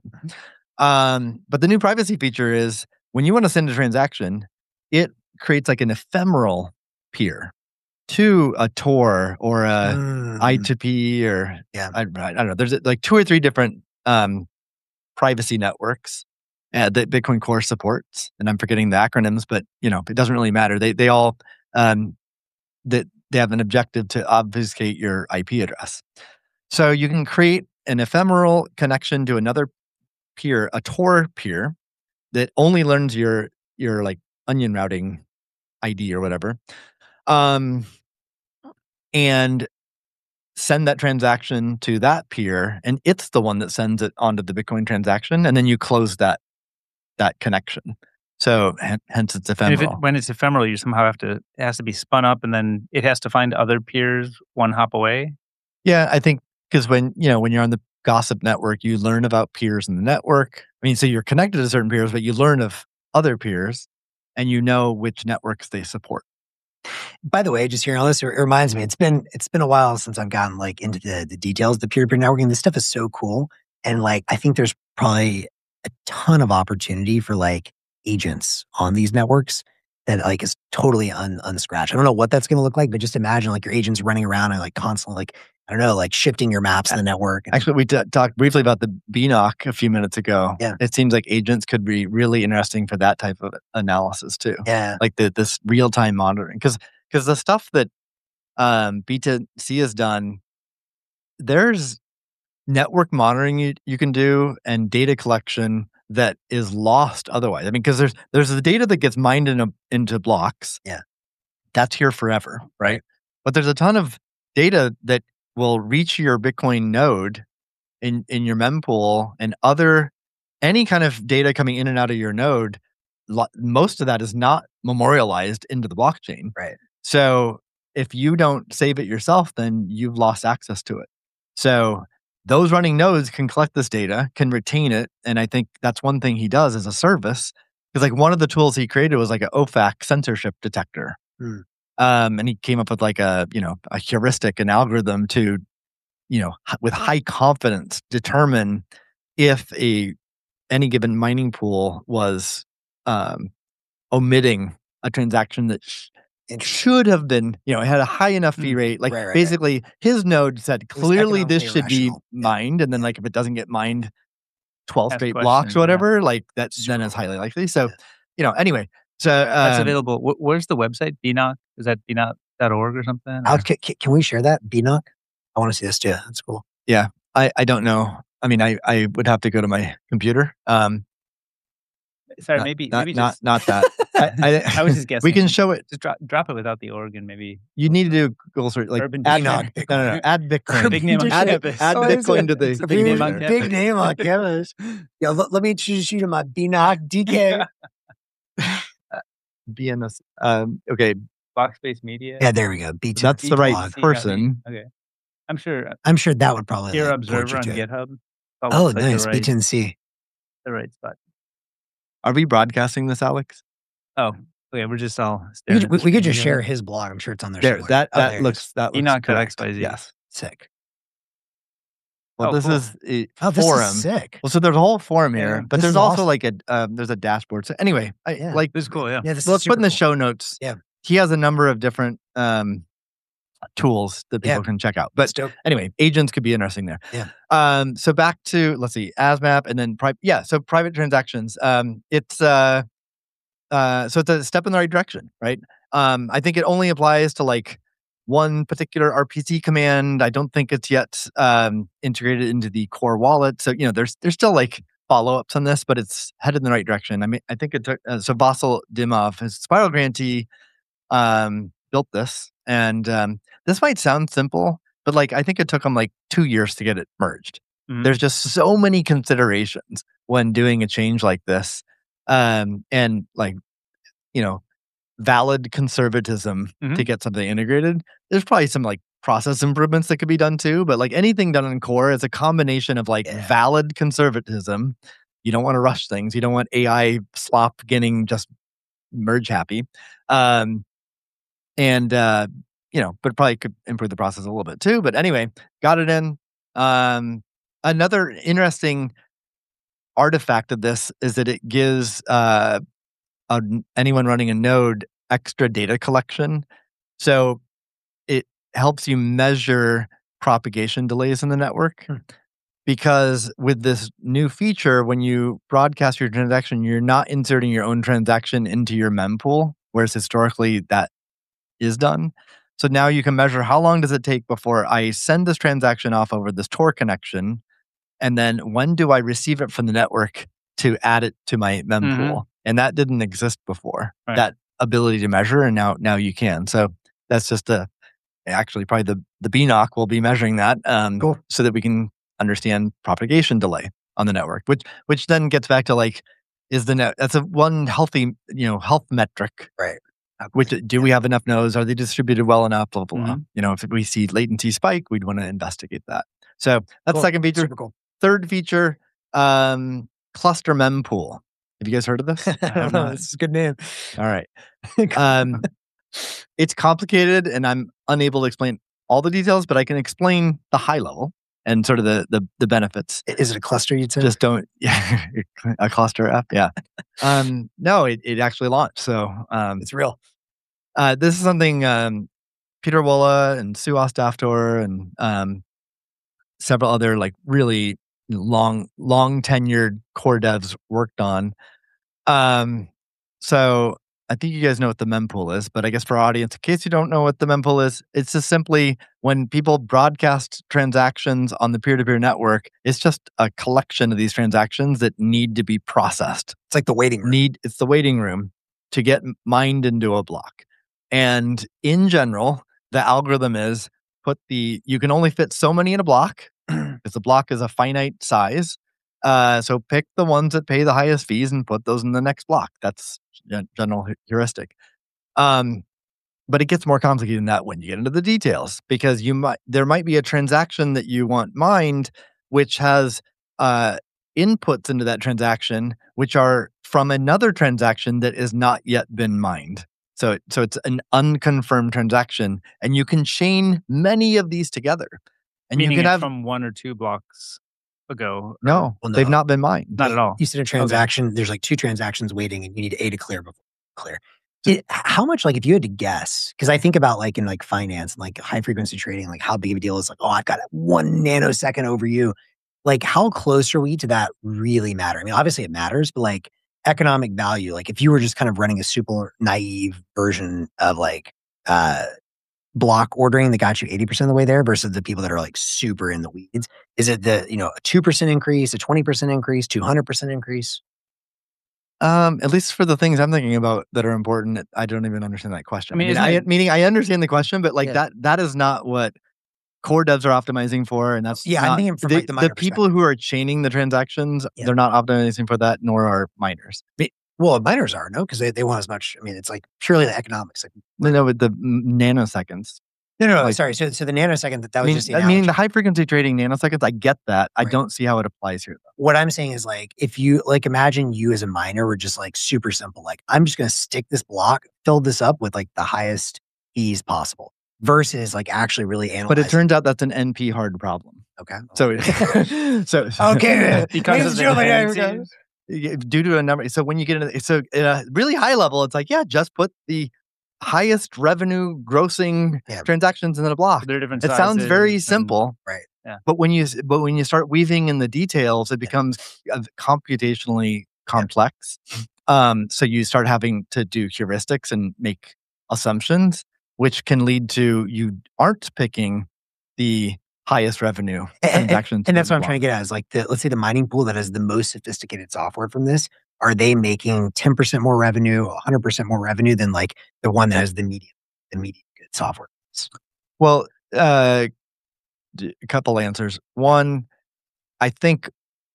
Um, but the new privacy feature is when you want to send a transaction, it creates like an ephemeral peer to a Tor or a
Mm.
I two P or
Yeah.
I, I don't know. There's like two or three different um, privacy networks uh, that Bitcoin Core supports, and I'm forgetting the acronyms, but you know it doesn't really matter. They they all um, that they have an objective to obfuscate your I P address. So you can create an ephemeral connection to another peer, a Tor peer, that only learns your your like onion routing I D or whatever, um, and send that transaction to that peer, and it's the one that sends it onto the Bitcoin transaction, and then you close that that connection. So h- hence it's
And if
ephemeral.
it, when it's ephemeral, you somehow have to, it has to be spun up and then it has to find other peers one hop away.
Yeah, I think because when you know when you're on the gossip network, you learn about peers in the network. I mean, so you're connected to certain peers, but you learn of other peers, and you know which networks they support.
By the way, just hearing all this, it reminds me, it's been it's been a while since I've gotten like into the, the details of the peer-to-peer networking. This stuff is so cool. And like I think there's probably a ton of opportunity for like agents on these networks that like is totally un, unscratched. I don't know what that's gonna look like, but just imagine like your agents running around and like constantly like, I don't know, like shifting your maps in the network. And,
Actually, we t- talked briefly about the B N O C a few minutes ago.
Yeah.
It seems like agents could be really interesting for that type of analysis too.
yeah.
Like the this real time monitoring, because because the stuff that um, B two C has done, there's network monitoring you, you can do and data collection that is lost otherwise. I mean, because there's there's the data that gets mined in a, into blocks.
Yeah.
That's here forever, right? But there's a ton of data that will reach your Bitcoin node in, in your mempool and other, any kind of data coming in and out of your node. Lo- most of that is not memorialized into the blockchain.
Right.
So if you don't save it yourself, then you've lost access to it. So those running nodes can collect this data, can retain it. And I think that's one thing he does as a service. Because like one of the tools he created was like an O FAC censorship detector.
Hmm.
Um, and he came up with like a, you know, a heuristic, an algorithm to, you know, h- with high confidence determine if a any given mining pool was um, omitting a transaction that sh- it should have been, you know, it had a high enough fee
Mm.
rate. Like
Right, right, right.
basically his node said
was
clearly this
economically
should be
irrational. Yeah.
mined. And then like if it doesn't get mined twelve
Ask
straight
questions,
blocks or
yeah.
whatever, like that
Super
then is
cool.
highly likely. So,
Yeah.
you know, anyway. So
That's
um,
available. Wh- Where's the website? B N O C? Is that B N O C dot org or something? Or-
Alex, can, can we share that? B N O C? I want to see this too. That's cool.
yeah, I, I don't know. I mean, I, I would have to go to my computer. Um,
Sorry,
not,
maybe
not,
maybe
not,
just.
not that. I, I,
I was just guessing.
we can show it.
Just drop drop it without the org and maybe
You need to do Google search, like
Urban
add,
Dictionary.
no, no, no, add Bitcoin.
Big name on
add,
campus.
add
Oh, is
Bitcoin
it?
to the
It's a big name on
computer.
campus.
Big name on campus. Yo, let, let me introduce you to my B N O C D K.
B N S. Um, okay,
Boxbase Media.
Yeah, there we go. B two.
that's the right
blog.
person.
Okay, I'm sure.
I'm sure that would probably
Peer
like,
Observer
point
on
you to it.
GitHub.
Oh,
looks like
nice.
The
B
right,
ten C.
the right spot.
Are we broadcasting this, Alex?
Oh, okay. We're just all.
We
staring
could,
at
we,
the
we could
screen
just
together.
share his blog. I'm sure it's on there.
There,
somewhere.
that
Oh,
that
there it
looks
is.
that looks
Enoch dot
correct.
X Y Z.
Yes.
Sick.
Well,
Oh,
this
cool.
is a
Oh, this
forum.
is sick.
Well, so there's a whole forum here,
Yeah.
but
This
there's
is
also
awesome.
like a um, there's a dashboard. So anyway, I
Yeah.
like
This is cool. Yeah.
Yeah, this
let's
is
put in the
super cool.
show notes.
Yeah.
He has a number of different um, tools that people
Yeah.
can check out. But
That's dope.
anyway, agents could be interesting there.
Yeah.
Um, so back to let's see, ASMAP and then pri- yeah. So private transactions. Um, it's uh, uh, so it's a step in the right direction, right? Um, I think it only applies to like one particular R P C command. I don't think it's yet um, integrated into the core wallet. So you know, there's there's still like follow ups on this, but it's headed in the right direction. I mean, I think it took uh, so Vasyl Dimov, his Spiral grantee, um, built this, and um, this might sound simple, but like I think it took him like two years to get it merged.
Mhm.
There's just so many considerations when doing a change like this, um, and like you know, valid conservatism
Mhm.
to get something integrated. There's probably some like process improvements that could be done too, but like anything done in core is a combination of like
Yeah.
valid conservatism. You don't want to rush things. You don't want A I slop getting just merge happy. Um, and, uh, you know, but probably could improve the process a little bit too. But anyway, got it in. Um, another interesting artifact of this is that it gives uh, a, anyone running a node extra data collection. So it helps you measure propagation delays in the network.
Hmm.
Because with this new feature, when you broadcast your transaction, you're not inserting your own transaction into your mempool, whereas historically that is done. So now you can measure how long does it take before I send this transaction off over this Tor connection, and then when do I receive it from the network to add it to my mempool?
Mhm.
And that didn't exist before.
Right.
That ability to measure, and now now you can. So that's just a actually probably the the B N O C will be measuring that, um,
Cool.
so that we can understand propagation delay on the network, which which then gets back to like, is the net that's a one healthy you know health metric.
Right.
Which do we have enough nodes? Are they distributed well enough? Blah blah blah.
Mhm.
You know, if we see latency spike, we'd want to investigate that. So that's
Cool.
second feature.
Super cool.
Third feature, um, cluster mempool. Have you guys heard of this?
I don't know. This is a good name.
All right. Um, it's complicated, and I'm unable to explain all the details, but I can explain the high level and sort of the the, the benefits.
Is it a cluster you'd say?
Just don't, yeah, a cluster app, yeah. Um, no, it, it actually launched. So um,
It's real.
uh, this is something um, Peter Wolla and Sue Ostaftor and um, several other like really long, long tenured core devs worked on. Um, so I think you guys know what the mempool is, but I guess for our audience, in case you don't know what the mempool is, it's just simply when people broadcast transactions on the peer-to-peer network, it's just a collection of these transactions that need to be processed.
It's like the waiting room.
Need it's the waiting room to get mined into a block. And in general, the algorithm is put the you can only fit so many in a block because the block is a finite size. Uh, so pick the ones that pay the highest fees and put those in the next block. That's gen- general he- heuristic. Um, but it gets more complicated than that when you get into the details, because you might there might be a transaction that you want mined, which has uh, inputs into that transaction, which are from another transaction that is not yet been mined. So, so it's an unconfirmed transaction, and you can chain many of these together, and
Meaning
you can
it's
have
from one or two blocks ago.
no,
Well,
they've
no.
not been mined.
Not at all.
You said a transaction. There's like two transactions waiting, and you need A to clear before clear. It, how much, like, if you had to guess, because I think about like in like finance and like high frequency trading, like how big of a deal is like, oh, I've got one nanosecond over you. Like, how close are we to that really matter? I mean, obviously it matters, but like economic value, like if you were just kind of running a super naive version of like uh, block ordering that got you eighty percent of the way there versus the people that are like super in the weeds, is it the, you know, a two percent increase, a twenty percent increase, two hundred percent increase?
Um, at least for the things I'm thinking about that are important, I don't even understand that question.
I mean,
I mean,
isn't
I,
it-
meaning I understand the question, but like
Yeah.
that that is not what core devs are optimizing for, and that's
Yeah, I'm
not,
thinking from
the,
like the miner
the people who are chaining the transactions.
Yeah.
They're not optimizing for that, nor are miners.
Well, miners are, no, because they, they want as much. I mean, it's like purely the economics. Like,
No, no, with the m- nanoseconds.
no, no, no
Like-
sorry. So, so the nanosecond that that
I
was
mean,
just the
I mean,
analogy.
the high frequency trading nanoseconds. I get that. I
Right.
don't see how it applies here, though.
What I'm saying is like, if you like imagine you as a miner were just like super simple, like I'm just going to stick this block, fill this up with like the highest fees possible versus like actually really analyze.
But it turns out that's an N P hard problem.
okay.
So, it- so
Okay.
Because
Ladies
of
and
the
gentlemen,
dependencies.
there we go.
Yeah, due to a number. So when you get into so at a really high level, it's like, yeah, just put the highest revenue grossing
Yeah.
transactions in a block.
They're different
It sounds very
sizes and-
simple,
Right.
Yeah.
But when you s- but when you start weaving in the details, it becomes uh, computationally complex. Um, so you start having to do heuristics and make assumptions, which can lead to you aren't picking the highest revenue
And- and-
transactions.
And that's what I'm trying to get at is like the, let's say the mining pool that has the most sophisticated software from this, are they making ten percent more revenue, one hundred percent more revenue than like the one that has the medium, the medium good software?
Well, uh, d- a couple answers. One, I think,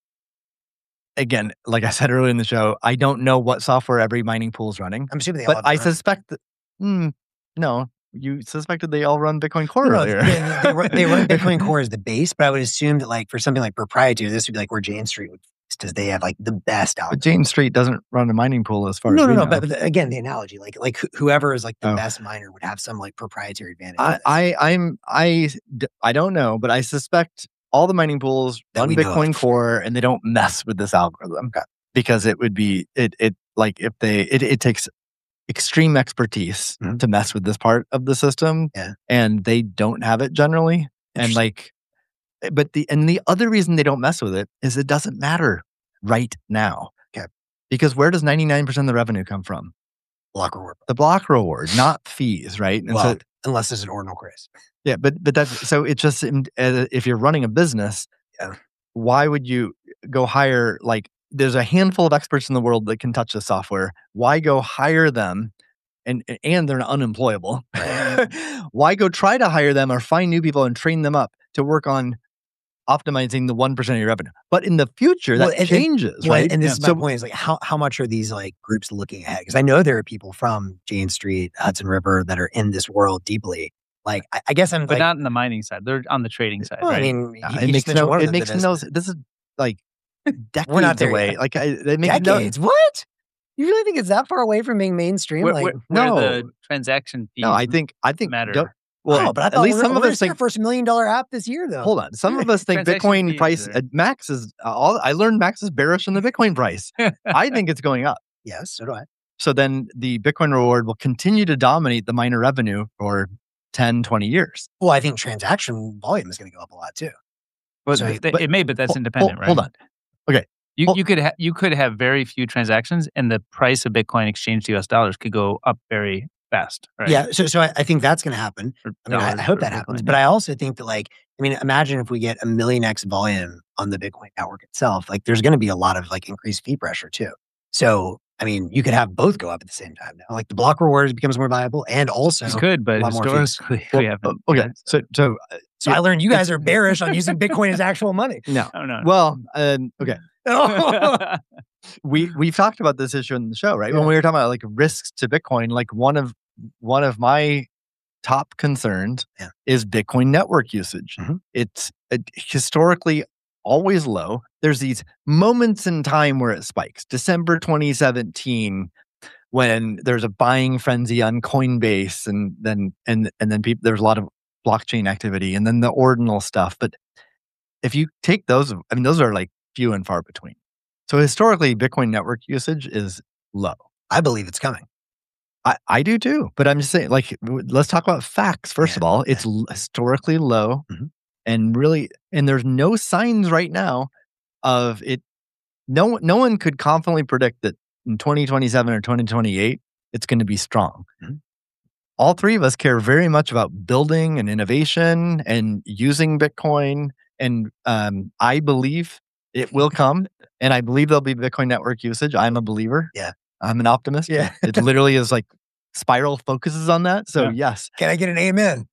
again, like I said earlier in the show, I don't know what software every mining pool is running,
I'm assuming they all
but
have
I
their own.
suspect that, hmm, no, you suspected they all run Bitcoin Core
No, no,
earlier.
they, they, run, they run Bitcoin Core as the base, but I would assume that like for something like proprietary, this would be like where Jane Street would, because they have like the best out.
But Jane Street doesn't run a mining pool as far
No,
as
no,
we
no.
know.
But, but again, the analogy, like like wh- whoever is like the
Oh.
best miner would have some like proprietary advantage.
I,
of this.
I, I'm, I, d- I don't know, but I suspect all the mining pools
That
run
we know
Bitcoin
of.
Core and they don't mess with this algorithm because it would be it it like if they it, it takes extreme expertise
Mhm.
to mess with this part of the system,
Yeah.
and they don't have it generally, and
Interesting.
like, but the and the other reason they don't mess with it is it doesn't matter right now.
Okay.
Because where does ninety-nine percent of the revenue come from?
block reward.
The block reward, not fees, right? And
Well,
so
unless there's an ordinal craze.
yeah, but but that's so it's just um, uh, if you're running a business,
Yeah.
why would you go hire like there's a handful of experts in the world that can touch the software. Why go hire them? And and they're unemployable. Why go try to hire them or find new people and train them up to work on optimizing the one percent of your revenue? But in the future, that
Well, and- and-
changes,
Well,
right?
and this
Yeah.
is my
So-
point is like how how much are these like groups looking ahead? Because I know there are people from Jane Street, Hudson River that are in this world deeply. Like I, I guess I'm
But
like,
not in the mining side. They're on the trading side,
well,
right?
I mean,
Yeah,
you-
it
you
makes
just mentioned
no.
one of
It
them
makes
that is
no. This is like decades
not there
away.
yet.
Like I, it makes no.
decades. What? You really think it's that far away from being mainstream?
where,
like,
where, where
no.
the transaction fees
No, I think I think
matter.
don't- Well,
oh, but I
at
thought
least
we're,
some
we're
of
gonna
us
see our
think.
first million dollar app this year, though.
Hold on. Some of us think
Transaction
Bitcoin
fees
price
are-
uh, Max is uh, all. I learned Max is bearish on the Bitcoin price. I think it's going up.
Yes, so do I.
So then the Bitcoin reward will continue to dominate the miner revenue for ten, twenty years.
Well, I think transaction volume is going to go up a lot too.
But
So-
th-
but-
it may, but that's
Hol-
independent,
hol-
right?
Hold on.
You
Hold-
you could ha- you could have very few transactions, and the price of Bitcoin exchange to U S dollars could go up very fast. Right?
Yeah, so so I, I think that's going to happen.
Or
I mean, I,
dollars
I hope
for
that happens.
Bitcoin.
But I also think that, like, I mean, imagine if we get a million X volume on the Bitcoin network itself, like, there's going to be a lot of like increased fee pressure too. So, I mean, you could have both go up at the same time now. Like, the block reward becomes more valuable, and also,
It could, but
a lot more fees.
historically
Well,
we haven't.
uh, okay. So so uh,
so I learned you guys are bearish on using Bitcoin as actual money.
no.
Oh no.
Well, um, okay.
Oh,
We we've talked about this issue in the show, right?
Yeah.
When we were talking about like risks to Bitcoin, like one of one of my top concerns
Yeah.
is Bitcoin network usage.
Mhm.
It's uh, historically always low. There's these moments in time where it spikes. December twenty seventeen, when there's a buying frenzy on Coinbase, and then and and then people there's a lot of blockchain activity, and then the ordinal stuff. But if you take those, I mean, those are like few and far between. So historically, Bitcoin network usage is low.
I believe it's coming.
I, I do too, but I'm just saying, like, w- let's talk about facts. First
Yeah,
of all,
yeah.
it's l- historically low,
Mhm.
and really, and there's no signs right now of it. No, one- no one could confidently predict that in twenty twenty-seven or twenty twenty-eight it's going to be strong.
Mhm.
All three of us care very much about building and innovation and using Bitcoin, and um, I believe it will come, and I believe there'll be Bitcoin network usage. I'm a believer.
Yeah.
I'm an optimist.
Yeah.
It literally is like Spiral focuses on that. So
Yeah.
yes,
Can I get an amen?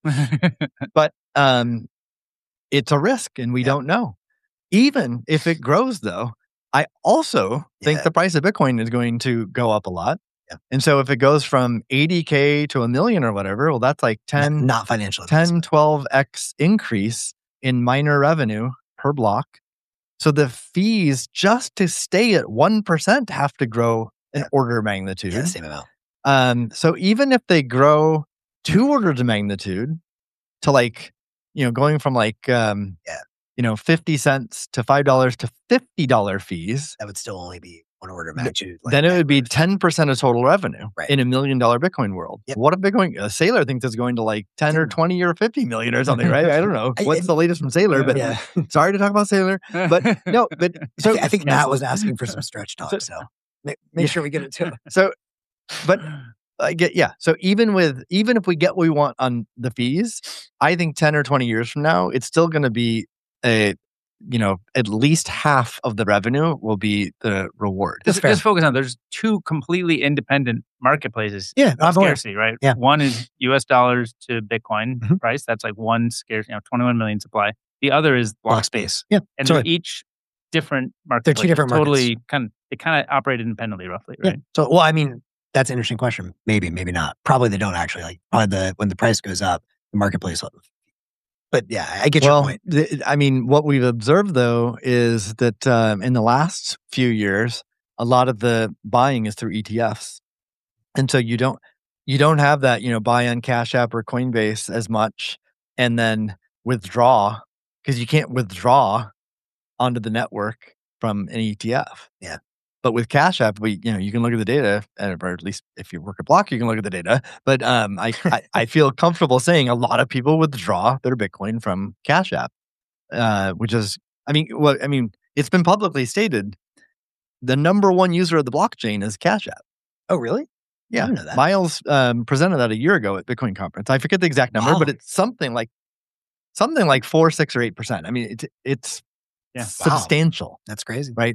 but um, it's a risk, and we
Yeah.
don't know. Even if it grows, though, I also think
Yeah.
the price of Bitcoin is going to go up a lot.
Yeah.
And so if it goes from eighty K to a million or whatever, well, that's like
Not,
ten,
not financial.
ten, twelve x increase in miner revenue per block. So the fees just to stay at one percent have to grow an
Yeah.
order of magnitude.
Yeah, same amount.
Um, so even if they grow two orders of magnitude to like, you know, going from like, um,
Yeah.
you know, fifty cents to five dollars to fifty dollars fees,
That would still only be one order of
Th-
magnitude. like
then it
that
would be
growth.
ten percent of total revenue
Right.
in a million dollar Bitcoin world.
Yep.
What if Bitcoin, a Sailor thinks it's going to like ten or
Ten.
twenty or fifty million or something, right? I don't know.
I-
What's
I-
the latest from Sailor? But
Yeah.
sorry to talk about Sailor. But no, but
So
so,
I think Matt was asking for some stretch talk.
So-
So, make, make
Yeah.
sure we get it to him.
so, but I get, yeah. So even with, even if we get what we want on the fees, I think ten or twenty years from now, it's still going to be a, you know, at least half of the revenue will be the reward.
That's
just,
fair.
just focus on there's two completely independent marketplaces.
Yeah, I'm aware.
Scarcity, right?
Yeah.
One is U S dollars to Bitcoin
Mhm.
price. That's like one scarce, you know, twenty-one million supply. The other is block
Block
space.
space. Yeah.
And
so
they're each different
They're
markets.
two different
Totally kind of, they kind of operate independently, roughly,
yeah.
right?
So, well, I mean, that's an interesting question. Maybe, maybe not. Probably they don't actually. Like, probably the when the price goes up, the marketplace will. But yeah, I get
Well,
your point.
th- I mean, what we've observed though is that um, in the last few years, a lot of the buying is through E T Fs, and so you don't you don't have that, you know, buy on Cash App or Coinbase as much, and then withdraw because you can't withdraw onto the network from an E T F.
Yeah.
But with Cash App, we you know you can look at the data, or at least if you work a block, you can look at the data. But um, I, I I feel comfortable saying a lot of people withdraw their Bitcoin from Cash App, uh, which is I mean, well, I mean, it's been publicly stated the number one user of the blockchain is Cash App.
Oh, really? I
Yeah,
didn't know that.
Miles um, presented that a year ago at Bitcoin conference. I forget the exact number,
Wow.
but it's something like something like four, six, or eight percent. I mean, it's it's
Yeah.
Wow.
substantial.
That's crazy.
Right.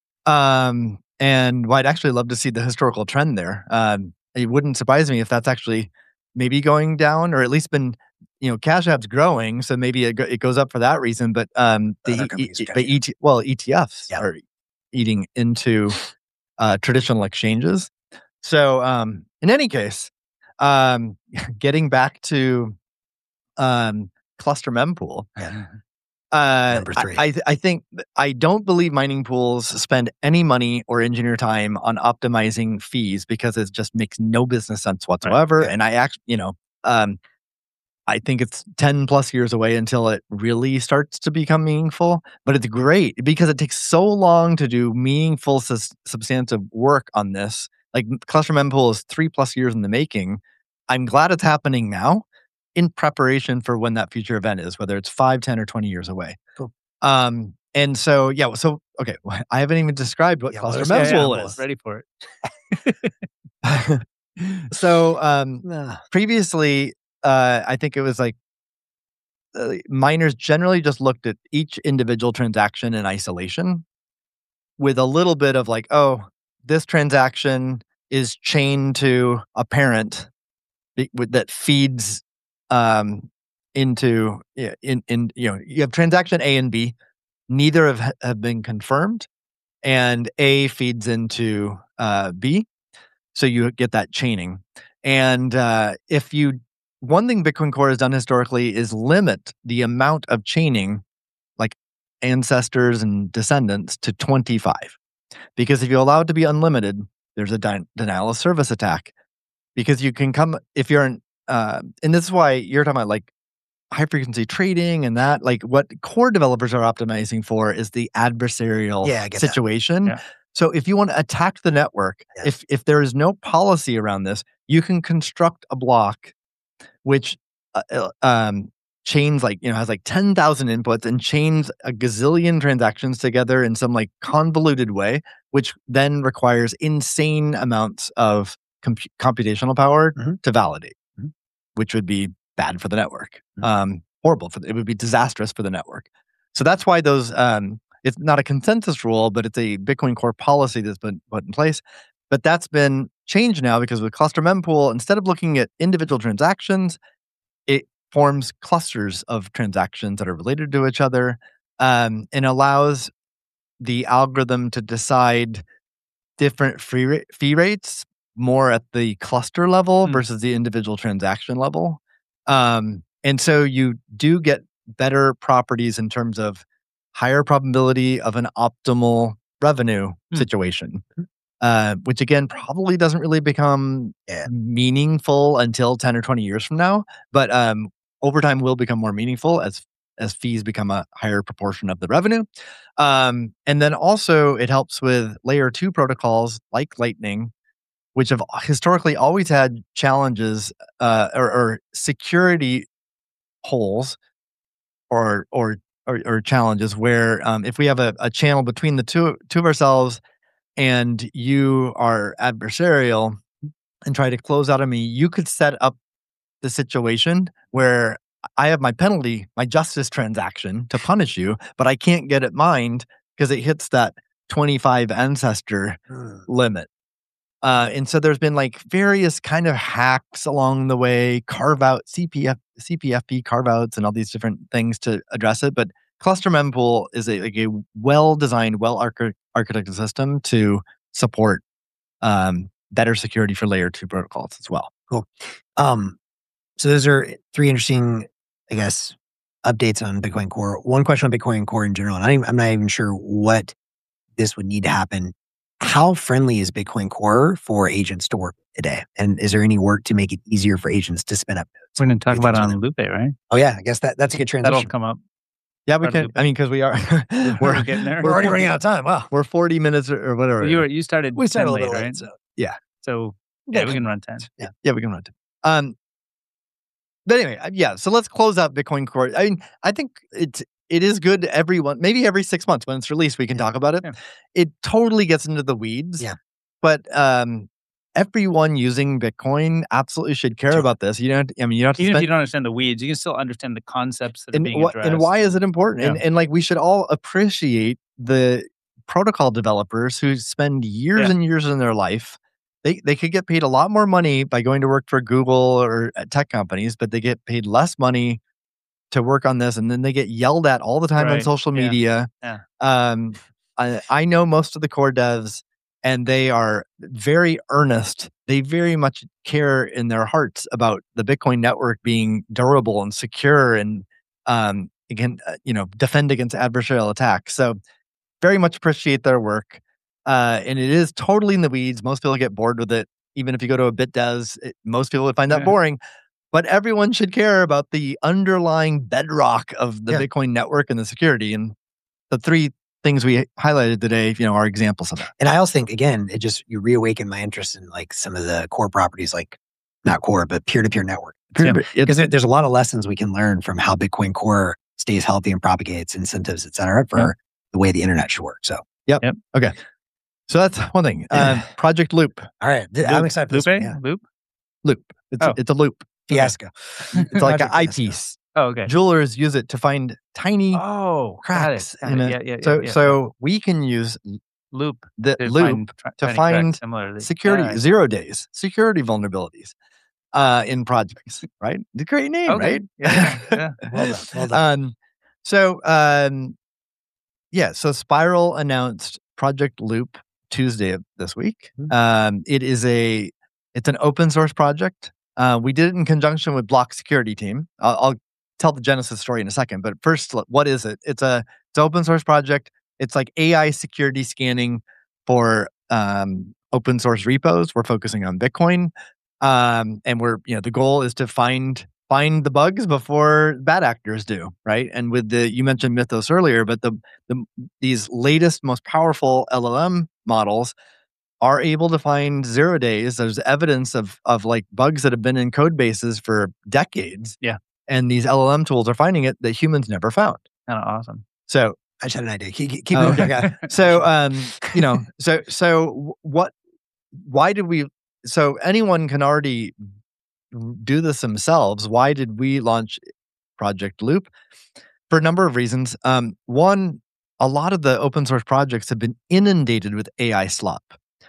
Um, and well, I'd actually love to see the historical trend there. Um, it wouldn't surprise me if that's actually maybe going down, or at least been, you know, Cash App's growing, so maybe it, go, it goes up for that reason. But um, the
Other
e-
companies
e-
are
but
catching
E T, well, E T Fs
Yeah.
are eating into uh, traditional exchanges. So, um, in any case, um, getting back to um, cluster mempool.
Yeah.
Uh,
Number
I-
three.
I, I think I don't believe mining pools spend any money or engineer time on optimizing fees because it just makes no business sense whatsoever.
Yeah.
And I actually, you know, um, I think it's ten plus years away until it really starts to become meaningful. But it's great because it takes so long to do meaningful, sus- substantive work on this. Like cluster mempool is three plus years in the making. I'm glad it's happening now, in preparation for when that future event is, whether it's five, ten, or twenty years away.
Cool.
Um, and so, yeah, so, okay, I haven't even described what
Yeah,
cluster
well,
Yeah, yeah,
mempool
I'm
is.
ready for it.
So, um,
Ah,
previously, uh, I think it was like uh, miners generally just looked at each individual transaction in isolation with a little bit of like, oh, this transaction is chained to a parent be- with- that feeds um, into yeah, in in you know you have transaction A and B, neither have have been confirmed, and A feeds into uh, B, so you get that chaining. And uh, if you one thing Bitcoin Core has done historically is limit the amount of chaining, like ancestors and descendants, to twenty-five, because if you allow it to be unlimited, there's a de- denial of service attack, because you can come if you're in uh, and this is why you're talking about like high frequency trading and that, like what core developers are optimizing for is the adversarial
Yeah, I get that.
situation.
Yeah.
So if you want to attack the network,
Yeah.
if if there is no policy around this, you can construct a block which uh, um, chains like, you know, has like ten thousand inputs and chains a gazillion transactions together in some like convoluted way, which then requires insane amounts of comp- computational power
mm-hmm.
to validate,
mm-hmm.
which would be bad for the network.
Mm-hmm.
Um, horrible for the, it would be disastrous for the network. So that's why those, um, it's not a consensus rule, but it's a Bitcoin Core policy that's been put in place. But that's been changed now because with Cluster Mempool, instead of looking at individual transactions, it forms clusters of transactions that are related to each other, um, and allows the algorithm to decide different fee, ra- fee rates more at the cluster level mm. versus the individual transaction level. Um, and so you do get better properties in terms of higher probability of an optimal revenue mm. situation. Uh, which again probably doesn't really become yeah. meaningful until ten or twenty years from now, but um, over time will become more meaningful as as fees become a higher proportion of the revenue. Um, and then also it helps with layer two protocols like Lightning, which have historically always had challenges uh, or, or security holes or or or, or challenges where um, if we have a, a channel between the two two of ourselves and you are adversarial and try to close out on me, you could set up the situation where I have my penalty, my justice transaction to punish you, but I can't get it mined because it hits that twenty-five ancestor mm. limit. Uh, and so there's been like various kind of hacks along the way, carve out C P F, C P F P carve outs and all these different things to address it. But Cluster Mempool is a, like a well-designed, well-architected system to support um, better security for layer two protocols as well.
Cool. Um, so those are three interesting, I guess, updates on Bitcoin Core. One question on Bitcoin Core in general, and I'm, I'm not even sure what this would need to happen. How friendly is Bitcoin Core for agents to work today? And is there any work to make it easier for agents to spin up nodes?
We're going to talk about it on Lupe, right?
Oh yeah, I guess that, that's a good transition.
That'll come up.
Yeah, we can. I mean, because we are
we're getting there.
We're already running out of time. Wow,
we're forty minutes or, or whatever.
Well, you were you started.
We started a
late,
little
right?
late, so
yeah.
So yeah, we can run ten.
Yeah,
yeah, we can run ten. Um, but anyway, yeah. So let's close out Bitcoin Core. I mean, I think it it is good. Everyone, maybe every six months when it's released, we can yeah. talk about it. Yeah. It totally gets into the weeds.
Yeah,
but um. Everyone using Bitcoin absolutely should care sure. about this. You don't. I mean, you don't have to
even
spend,
if you don't understand the weeds, you can still understand the concepts that
and
are being
wh-
addressed.
And why is it important?
Yeah.
And, and like, we should all appreciate the protocol developers who spend years yeah. and years in their life. They they could get paid a lot more money by going to work for Google or tech companies, but they get paid less money to work on this, and then they get yelled at all the time
right.
on social
yeah.
media.
Yeah.
Um, I, I know most of the core devs. And they are very earnest. They very much care in their hearts about the Bitcoin network being durable and secure and, um, again, uh, you know, defend against adversarial attacks. So very much appreciate their work. Uh, and it is totally in the weeds. Most people get bored with it. Even if you go to a BitDevs, it, most people would find that yeah. boring. But everyone should care about the underlying bedrock of the yeah. Bitcoin network and the security. And the three things we highlighted today, you know, are examples of that.
And I also think, again, it just, you reawaken my interest in like some of the core properties, like not core, but peer-to-peer network. Because yeah. there, there's a lot of lessons we can learn from how Bitcoin Core stays healthy and propagates incentives, et cetera, for yeah. the way the internet should work. So,
yep. yep. Okay. So that's one thing. Um, Project Loop.
All right.
Loop.
I'm excited for
Loop?
this one. Yeah.
Loop?
Loop. It's, oh. it's a loop.
Fiasco.
It's like an eyepiece.
Oh, okay.
Jewelers use it to find tiny
oh,
cracks.
Got it. Got
in
it.
a,
Yeah, yeah,
so,
yeah,
so we can use
Loop
the
to
loop
find, tr-
to find security
right.
zero days security vulnerabilities uh, in projects. Right, it's a great name,
okay.
right?
Yeah, yeah.
well done. Well done.
Um, so um, yeah, so Spiral announced Project Loop Tuesday of this week. Mm-hmm. Um, it is a it's an open source project. Uh, we did it in conjunction with Block Security Team. I'll, I'll tell the genesis story in a second, but first, what is it? It's a it's an open source project. It's like A I security scanning for um, open source repos. We're focusing on Bitcoin, um, and we're you know the goal is to find find the bugs before bad actors do, right? And with the you mentioned Mythos earlier, but the the these latest most powerful L L M models are able to find zero days. There's evidence of of like bugs that have been in code bases for decades.
Yeah.
And these L L M tools are finding it that humans never found.
Kind of awesome.
So
I just had an idea. Keep, keep
oh,
moving.
okay. so um, you know, so so what? Why did we? So anyone can already do this themselves. Why did we launch Project Loop? For a number of reasons. Um, one, a lot of the open source projects have been inundated with A I slop.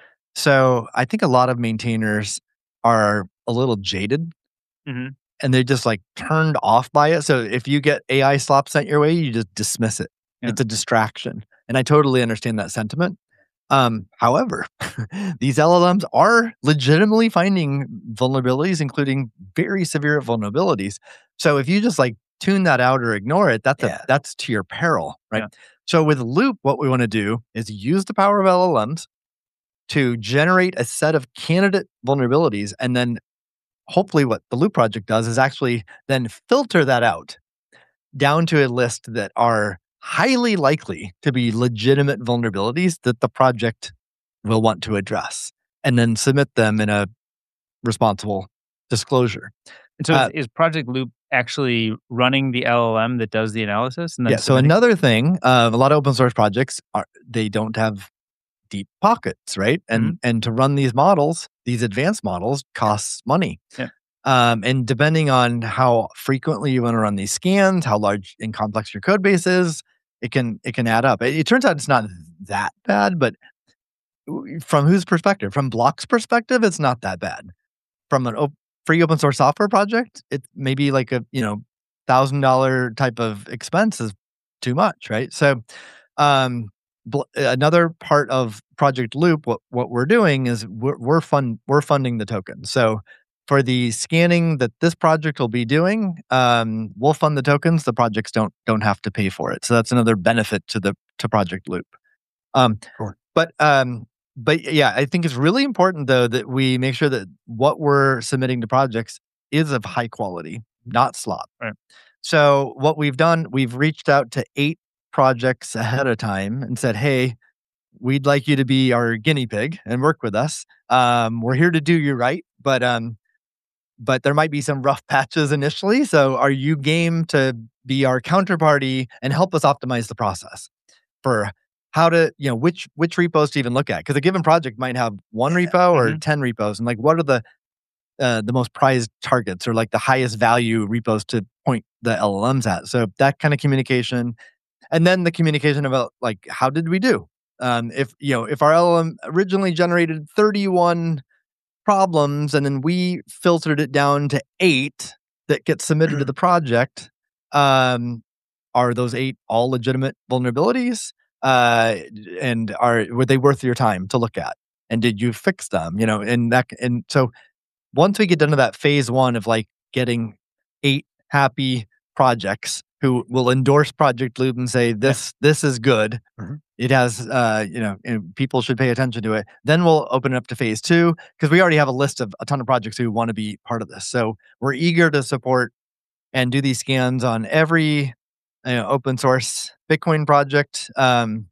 So I think a lot of maintainers are a little jaded.
Mm-hmm.
And they're just like turned off by it. So if you get A I slop sent your way, you just dismiss it. Yeah. It's a distraction. And I totally understand that sentiment. Um, however, these L L Ms are legitimately finding vulnerabilities, including very severe vulnerabilities. So if you just like tune that out or ignore it, that's yeah. a, that's to your peril, right? Yeah. So with Loop, what we want to do is use the power of L L Ms to generate a set of candidate vulnerabilities, and then hopefully what the Loop project does is actually then filter that out down to a list that are highly likely to be legitimate vulnerabilities that the project will want to address, and then submit them in a responsible disclosure.
And so
uh,
is, is Project Loop actually running the L L M that does the analysis? And then
yeah, so another thing, uh, a lot of open source projects, are they don't have deep pockets, right? And mm-hmm. and to run these models, these advanced models, costs money.
Yeah.
Um, and depending on how frequently you want to run these scans, how large and complex your code base is, it can it can add up. It, it turns out it's not that bad, but from whose perspective? From Block's perspective, it's not that bad. From an op- free open source software project, it maybe like a you know thousand dollar type of expense is too much, right? So. Um, Another part of Project Loop, what, what we're doing is we're we're, fund, we're funding the token. So for the scanning that this project will be doing, um, we'll fund the tokens. The projects don't don't have to pay for it. So that's another benefit to the to Project Loop. Um,
sure.
But um, but yeah, I think it's really important though that we make sure that what we're submitting to projects is of high quality, not slop.
Right.
So what we've done, we've reached out to eight projects ahead of time and said, hey, we'd like you to be our guinea pig and work with us. Um, we're here to do you right, but um, but there might be some rough patches initially. So are you game to be our counterparty and help us optimize the process for how to, you know, which which repos to even look at? Because a given project might have one repo or mm-hmm. ten repos, and like what are the uh, the most prized targets or like the highest value repos to point the L L Ms at? So that kind of communication. And then the communication about like, how did we do? Um, if you know, if our L L M originally generated thirty-one problems, and then we filtered it down to eight that get submitted to the project, um, are those eight all legitimate vulnerabilities? Uh, and are were they worth your time to look at? And did you fix them? You know, and that and so once we get done to that phase one of like getting eight happy projects who will endorse Project Loop and say this yeah. this is good. Mm-hmm. It has uh, you know, people should pay attention to it. Then we'll open it up to phase two because we already have a list of a ton of projects who want to be part of this. So we're eager to support and do these scans on every you know, open source Bitcoin project. Um,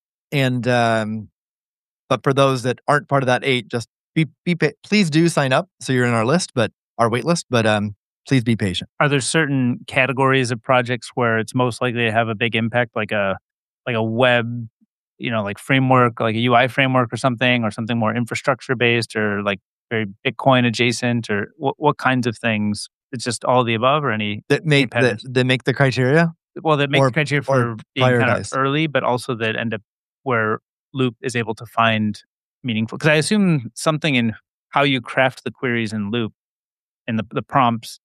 and um, but for those that aren't part of that eight, just be be please do sign up so you're in our list, but our wait list. But um. Please be patient.
Are there certain categories of projects where it's most likely to have a big impact, like a like a web, you know, like framework, like a U I framework or something, or something more infrastructure based, or like very Bitcoin adjacent, or what, what kinds of things? It's just all of the above, or any
that make that, that make the criteria.
Well, that make
or,
the criteria for being kind of early, but also that end up where Loop is able to find meaningful. Because I assume something in how you craft the queries in Loop and the the prompts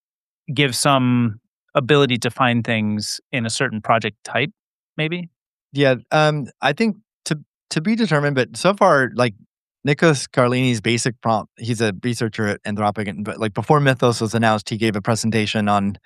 give some ability to find things in a certain project type, maybe?
Yeah, um, I think to to be determined, but so far, like Nikos Carlini's basic prompt, he's a researcher at Anthropic, and but like before Mythos was announced, he gave a presentation on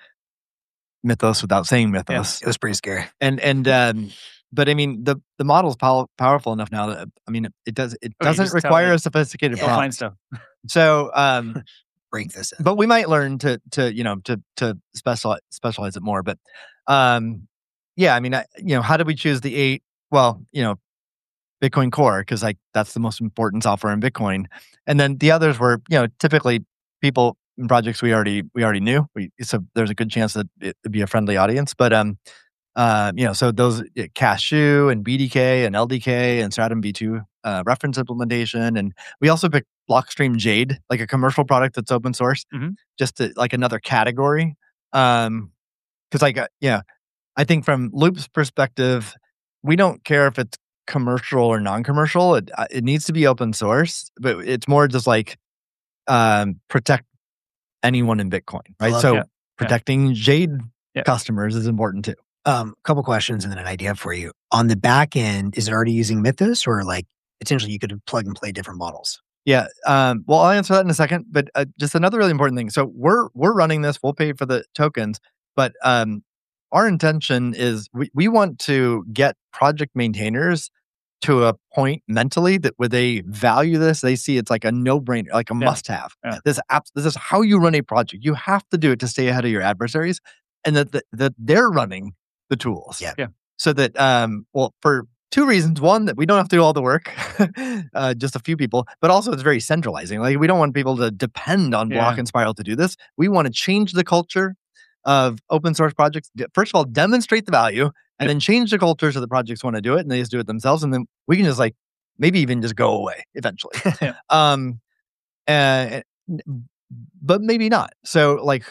Mythos without saying Mythos.
Yeah, it was pretty scary.
And and um, but I mean, the the model's pow- powerful enough now that I mean, it, it does it
okay,
doesn't require a sophisticated
yeah.
prompt.
Find stuff.
So um.
break this in.
But we might learn to to you know to to specialize specialize it more. But um, yeah, I mean, I, you know, how did we choose the eight? Well, you know, Bitcoin Core, because like that's the most important software in Bitcoin. And then the others were, you know, typically people in projects we already we already knew. We, so there's a good chance that it would be a friendly audience. But um, uh, you know, so those uh, Cashew and B D K and L D K and Stratum V two uh, reference implementation, and we also picked Blockstream Jade, like a commercial product that's open source,
Mhm.
just to, like another category. Um, because like uh, yeah, I think from Loop's perspective, we don't care if it's commercial or non-commercial. It uh, it needs to be open source, but it's more just like um, protect anyone in Bitcoin, right?
love
So
it. Yeah.
protecting Jade
Yeah.
customers is important too.
Um, couple questions and then an idea for you. On the back end, is it already using Mythos, or like potentially you could plug and play different models?
Yeah. Um, well, I'll answer that in a second. But uh, just another really important thing. So we're we're running this. We'll pay for the tokens, but um, our intention is we, we want to get project maintainers to a point mentally that where they value this, they see it's like a no-brainer, like a
Yeah.
must-have.
Yeah.
This app, this is how you run a project. You have to do it to stay ahead of your adversaries, and that that, that they're running the tools.
Yeah.
Yeah.
So that um, well, for two reasons: one, that we don't have to do all the work, uh, just a few people, but also it's very centralizing. Like we don't want people to depend on Block
Yeah.
and Spiral to do this. We want to change the culture of open source projects. De- First of all, demonstrate the value, and then change the culture so the projects want to do it and they just do it themselves. And then we can just like maybe even just go away eventually.
Yeah.
um, and, but maybe not. So like,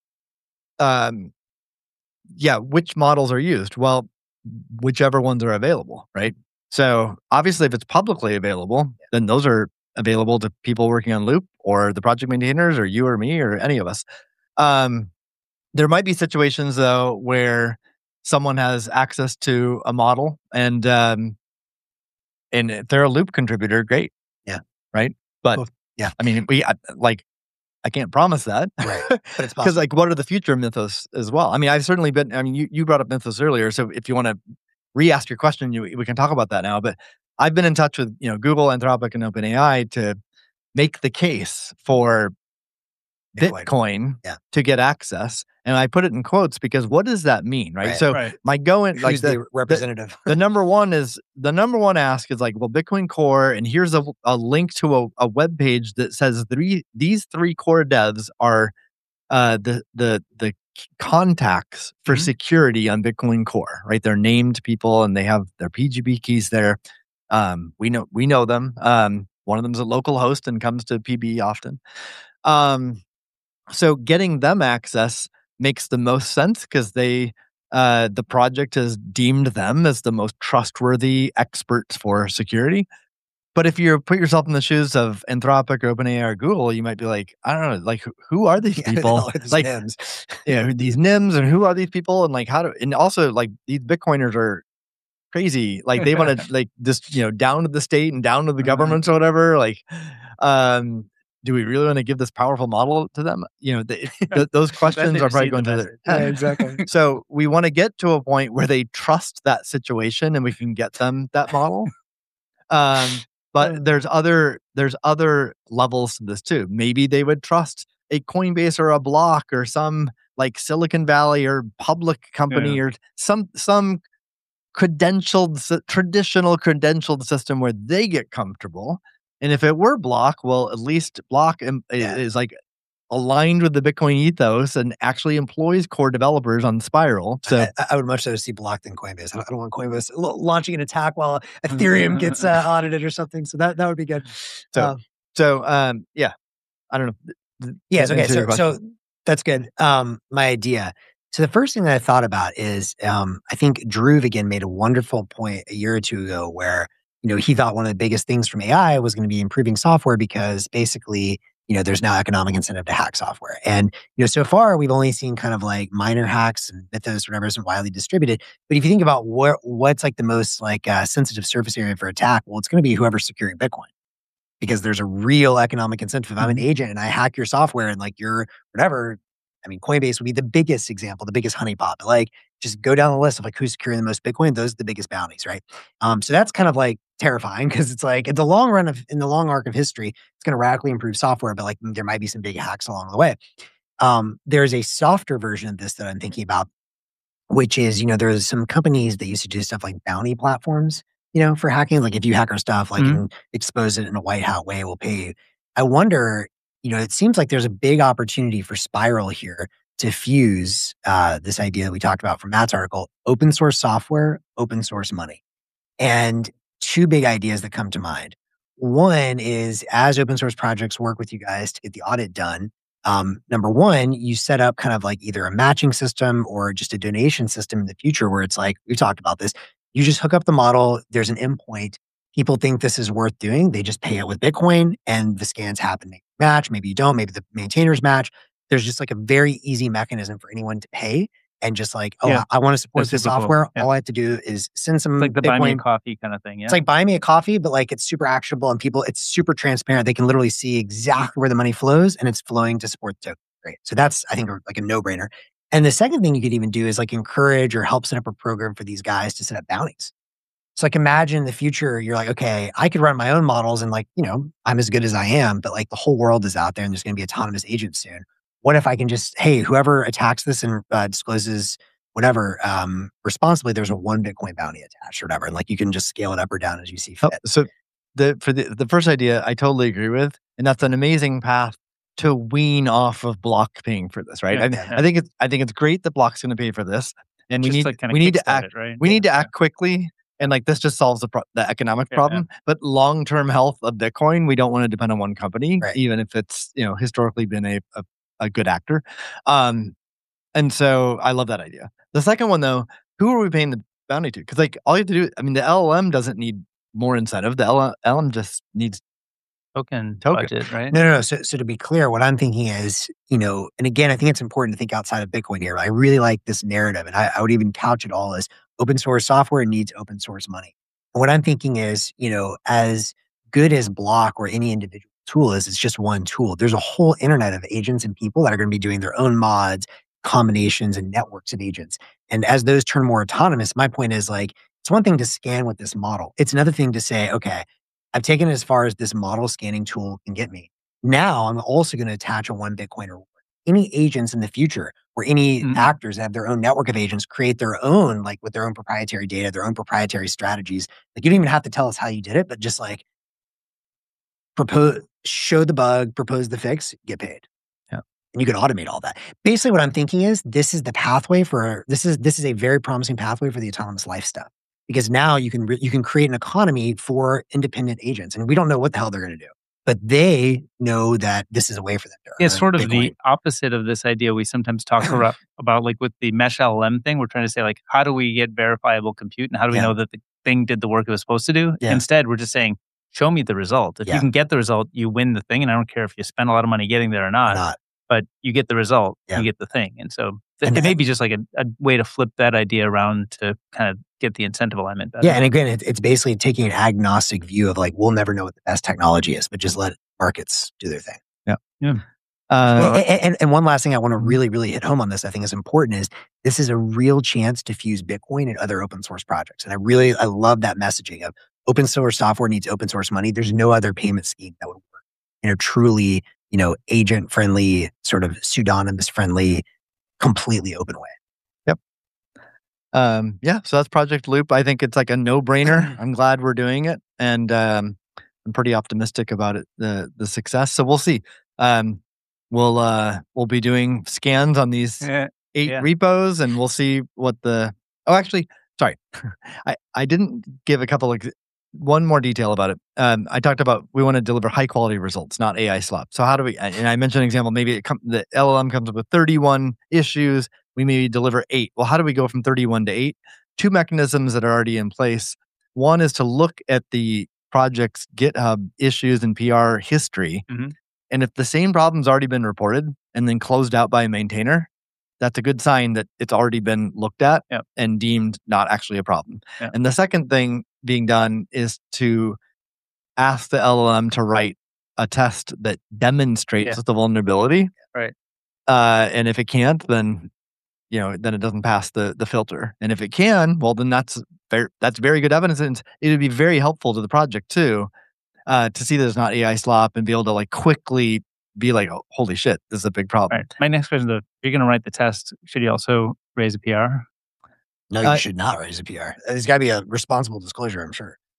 um, yeah, which models are used? Well, whichever ones are available, right? So obviously, if it's publicly available, then those are available to people working on Loop or the project maintainers or you or me or any of us. Um, there might be situations though where someone has access to a model and um, and if they're a Loop contributor, great,
Yeah.
right. But
Cool. Yeah.
I mean, we I, like I can't promise that,
Right. But it's
because
possible.
like, what are the future of Mythos as well? I mean, I've certainly been. I mean, you, you brought up Mythos earlier, so if you want to re-ask your question, you, we can talk about that now. But I've been in touch with you know Google, Anthropic, and OpenAI to make the case for
Bitcoin.
Bitcoin
Yeah.
to get access, and I put it in quotes because what does that mean, right?
Right.
So
Right.
my going like
Who's
the,
the representative?
the number one is the number one ask is like, well, Bitcoin Core, and here's a, a link to a, a web page that says three these three core devs are uh, the the the contacts for
Mhm.
security on Bitcoin Core, right? They're named people and they have their P G P keys there. Um, we know we know them. Um, one of them's a local host and comes to P B often. Um, so getting them access makes the most sense because they uh, the project has deemed them as the most trustworthy experts for security. But if you put yourself in the shoes of Anthropic or OpenAI or Google, you might be like, I don't know, like who, who are these
Yeah,
people?
all these
Like,
names.
yeah, who- these N I Ms and who are these people? And like, how do? And also, like, these Bitcoiners are crazy. Like, they want to like just you know down to the state and down to the
Uh-huh.
governments or whatever. Like, um, do we really want to give this powerful model to them? You know, they, th- those questions
they
are probably
received
going
the
to
message.
their
Yeah,
head.
exactly.
So we want to get to a point where they trust that situation and we can get them that model. Um, but there's other there's other levels to this too. Maybe they would trust a Coinbase or a Block or some like Silicon Valley or public company
Yeah.
or some some credentialed s- traditional credentialed system where they get comfortable. And if it were Block, well, at least Block im- i-
Yeah.
is like aligned with the Bitcoin ethos and actually employs core developers on Spiral. So
I, I would much rather see Block than Coinbase. I don't, I don't want Coinbase l- launching an attack while Ethereum gets uh, audited or something. So that, that would be good.
So,
Um,
so um, yeah, I don't know. th- th-
Yes.
to
Okay.
answer your
So, so
question.
that's good. Um, my idea. So the first thing that I thought about is, um, I think Drew again made a wonderful point a year or two ago where, you know, he thought one of the biggest things from A I was going to be improving software because basically, you know, there's now economic incentive to hack software. And, you know, so far we've only seen kind of like minor hacks and Mythos, whatever isn't widely distributed. But if you think about what, what's like the most like uh, sensitive surface area for attack, well, it's going to be whoever's securing Bitcoin. Because there's a real economic incentive. If I'm an
Mhm.
agent and I hack your software and like you're whatever, I mean, Coinbase would be the biggest example, the biggest honeypot. But like, just go down the list of like who's securing the most Bitcoin. Those are the biggest bounties, right? Um, so that's kind of like terrifying because it's like in the long run of in the long arc of history, it's going to radically improve software, but like there might be some big hacks along the way. Um, there's a softer version of this that I'm thinking about, which is you know there's some companies that used to do stuff like bounty platforms. you know, for hacking. Like if you hack our stuff, like
Mhm.
and expose it in a white hat way, we'll pay you. I wonder, you know, it seems like there's a big opportunity for Spiral here to fuse uh, this idea that we talked about from Matt's article: open source software, open source money. And two big ideas that come to mind. One is as open source projects work with you guys to get the audit done, um, number one, you set up kind of like either a matching system or just a donation system in the future where it's like, we talked about this. You just hook up the model, there's an endpoint. People think this is worth doing. They just pay it with Bitcoin and the scans happen. They match, maybe you don't, maybe the maintainers match. There's just like a very easy mechanism for anyone to pay. And just like, oh,
Yeah.
I, I want to support
That's
this
super cool.
software.
Yeah.
All I have to do is send some
It's like the buy me a
Bitcoin.
coffee kind of thing. Yeah.
It's like buy me a coffee, but like it's super actionable and people, it's super transparent. They can literally see exactly where the money flows and it's flowing to support the token. Great. So that's, I think, like a no brainer. And the second thing you could even do is like encourage or help set up a program for these guys to set up bounties. So like imagine in the future, you're like, okay, I could run my own models and like, you know, I'm as good as I am, but like the whole world is out there and there's going to be autonomous agents soon. What if I can just, hey, whoever attacks this and uh, discloses whatever um, responsibly, there's a one Bitcoin bounty attached or whatever. And like you can just scale it up or down as you see fit.
Oh, so the for the, the first idea, I totally agree with. And that's an amazing path to wean off of Block paying for this, right?
Yeah,
I,
yeah.
I think it's I think it's great that Block's going to pay for this. And we
Just
need
like kinda
we need to
kickstart
act
it, right?
we need to
Yeah.
act quickly. And like this just solves the pro- the economic
Yeah,
problem. But long term health of Bitcoin, we don't want to depend on one company,
Right.
even if it's you know historically been a a, a good actor. Um, and so I love that idea. The second one though, who are we paying the bounty to? Because like all you have to do, I mean, the L L M doesn't need more incentive. The L L M just needs
Token,
Token.
budget, right?
No, no, no. So, so to be clear, what I'm thinking is, you know, and again, I think it's important to think outside of Bitcoin here. I really like this narrative, and I, I would even couch it all as open source software needs open source money. And what I'm thinking is, you know, as good as Block or any individual tool is, it's just one tool. There's a whole internet of agents and people that are going to be doing their own mods, combinations, and networks of agents. And as those turn more autonomous, my point is like, it's one thing to scan with this model. It's another thing to say, okay, I've taken it as far as this model scanning tool can get me. Now I'm also going to attach a one Bitcoin reward. Any agents in the future or any
Mhm.
actors that have their own network of agents create their own, like with their own proprietary data, their own proprietary strategies. Like you don't even have to tell us how you did it, but just like propose, show the bug, propose the fix, get paid.
Yeah.
And you can automate all that. Basically what I'm thinking is this is the pathway for, this is, this is a very promising pathway for the autonomous life stuff. Because now you can re- you can create an economy for independent agents, and we don't know what the hell they're going to do, but they know that this is a way for them to
Yeah,
earn
sort of
Bitcoin.
the opposite of this idea we sometimes talk about, about like with the mesh L L M thing. We're trying to say like, how do we get verifiable compute and how do we
Yeah.
know that the thing did the work it was supposed to do?
Yeah.
Instead, we're just saying, show me the result. If
Yeah.
you can get the result, you win the thing. And I don't care if you spend a lot of money getting there or not,
Not.
but you get the result,
Yeah.
you get the thing. And so th-
And
it may
that-
be just like a, a way to flip that idea around to kind of get the incentive alignment better.
Yeah, and again, it, it's basically taking an agnostic view of like we'll never know what the best technology is, but just let markets do their thing.
Uh,
and, and, and one last thing I want to really, really hit home on this, I think is important, is this is a real chance to fuse Bitcoin and other open source projects. And I really, I love that messaging of open source software needs open source money. There's no other payment scheme that would work in a truly, you know, agent friendly, sort of pseudonymous friendly, completely open way.
Um, yeah, so that's Project Loop. I think it's like a no-brainer. I'm glad we're doing it, and um, I'm pretty optimistic about it, the the success. So we'll see. Um, we'll uh, we'll be doing scans on these
Yeah.
eight
yeah.
repos, and we'll see what the. Oh, actually, sorry, I I didn't give a couple of one more detail about it. Um, I talked about we want to deliver high quality results, not A I slop. So how do we? And I mentioned an example. Maybe it com- the L L M comes up with thirty-one issues. We maybe deliver eight. Well, how do we go from thirty-one to eight? Two mechanisms that are already in place. One is to look at the project's GitHub issues and P R history.
Mhm.
And if the same problem's already been reported and then closed out by a maintainer, that's a good sign that it's already been looked at
Yep.
and deemed not actually a problem.
Yep.
And the second thing being done is to ask the L L M to write a test that demonstrates
Yeah.
the vulnerability.
Right.
Uh, and if it can't, then you know, then it doesn't pass the the filter. And if it can, well, then that's very, that's very good evidence, and it would be very helpful to the project too, uh, to see that it's not A I slop and be able to like quickly be like, oh, holy shit, this is a big problem.
Right. My next question, though, if you're going to write the test, should you also raise a P R?
No, you
Uh,
should not raise a P R. There's got to be a responsible disclosure, I'm sure.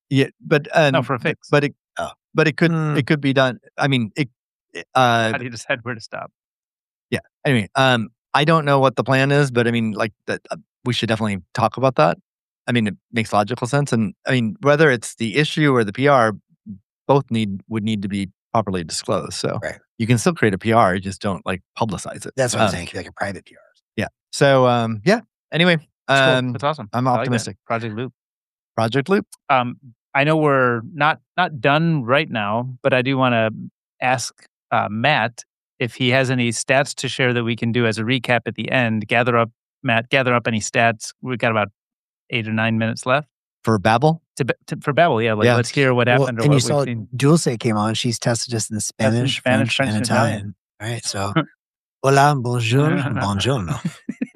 Yeah, but um,
No, for a fix.
But it,
Oh.
but it could
Hmm.
it could be done. I mean, it. Uh,
How do you decide where to stop?
yeah. Anyway, um, I don't know what the plan is, but I mean, like that, uh, we should definitely talk about that. I mean, it makes logical sense, and I mean, whether it's the issue or the P R, both need would need to be properly disclosed. So
Right.
you can still create a P R, you just don't like publicize it.
That's what I'm
Um,
saying. Like a private P R.
Yeah. So um, yeah. Anyway,
That's cool.
um,
That's awesome.
I'm
I like that.
optimistic.
Project Loop.
Project Loop.
Um, I know we're not not done right now, but I do want to ask uh, Matt if he has any stats to share that we can do as a recap at the end. Gather up, Matt. Gather up any stats. We've got about eight or nine minutes left
For Babbel?
to, to for Babbel. Yeah, like
Yeah.
let's hear what
Well,
happened or
and
what
you
we've
saw
seen.
Dulce came on. She's tested us in the Spanish,
Spanish,
French,
French,
and
and
Italian. All right. So, hola, bonjour, buongiorno.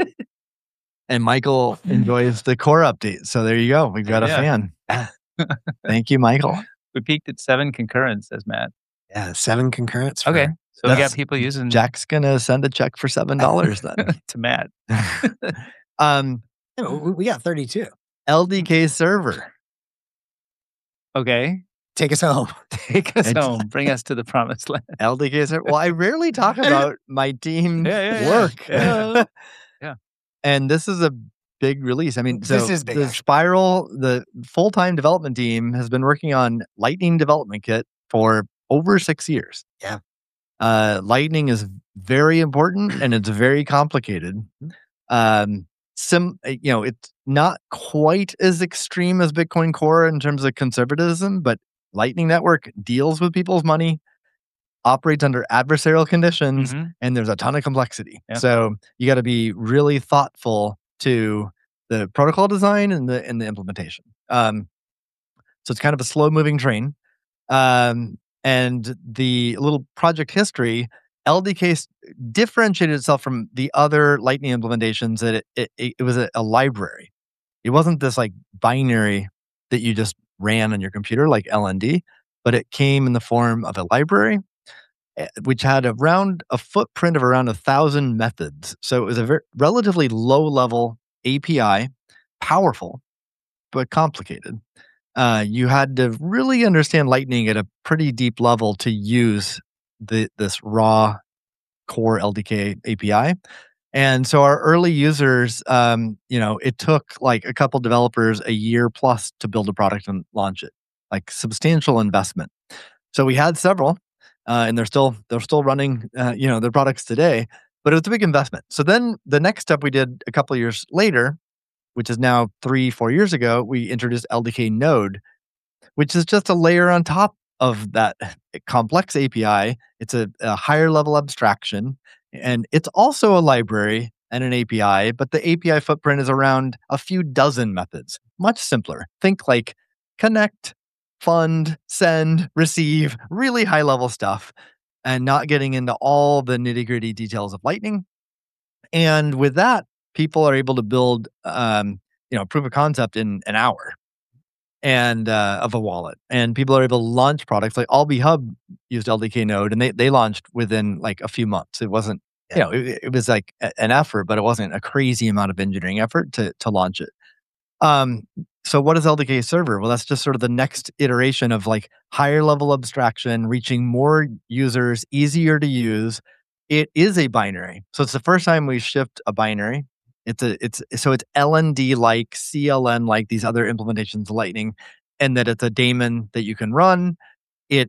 And Michael enjoys the core update. So there you go. We've got a
Yeah.
fan. Thank you, Michael.
We peaked at seven concurrents, says Matt.
Yeah, seven concurrents. For,
Okay, so we got
That's-
people using
Jack's gonna send a check for seven dollars then.
to Matt.
um,
Yeah, we, we got thirty-two.
L D K server.
Okay,
Take us home.
take us
It's-
home. Bring us to the promised land.
L D K server. Well, I rarely talk about my team's
Yeah, yeah, yeah.
work.
Yeah. Yeah.
And this is a big release. I mean, so
This is big,
the
actually.
Spiral, the full-time development team has been working on Lightning Development Kit for over six years.
Yeah.
Uh, Lightning is very important and it's very complicated. Um, some, you know, it's not quite as extreme as Bitcoin Core in terms of conservatism, but Lightning Network deals with people's money, operates under adversarial conditions,
Mhm.
and there's a ton of complexity.
Yeah.
So you got to be really thoughtful to the protocol design and the and the implementation. Um, so it's kind of a slow moving train. Um, and the little project history, L D K s- differentiated itself from the other Lightning implementations that it it, it was a, a library. It wasn't this like binary that you just ran on your computer like L N D, but it came in the form of a library, eh, which had around a footprint of around a thousand methods. So it was a very relatively low level A P I, powerful, but complicated. Uh, you had to really understand Lightning at a pretty deep level to use the this raw core L D K A P I. And so our early users, um, you know, it took like a couple developers a year plus to build a product and launch it, like substantial investment. So we had several, uh, and they're still they're still running, uh, you know, their products today. But it was a big investment. So then the next step we did a couple of years later, which is now three four years ago, we introduced L D K Node, which is just a layer on top of that complex A P I. It's a, a higher level abstraction. And it's also a library and an A P I, but the A P I footprint is around a few dozen methods. Much simpler. Think like connect, fund, send, receive, really high level stuff, and not getting into all the nitty gritty details of Lightning. And with that, people are able to build, um, you know, proof of concept in an hour and uh, of a wallet. And people are able to launch products like Alby Hub used L D K Node, and they they launched within like a few months. It wasn't, you know, it, it was like a, an effort, but it wasn't a crazy amount of engineering effort to to launch it. Um, so what is L D K Server? Well, that's just sort of the next iteration of like higher level abstraction, reaching more users, easier to use. It is a binary, so it's the first time we shipped a binary. It's a it's so it's L N D like, C L N like these other implementations of Lightning, and that it's a daemon that you can run. It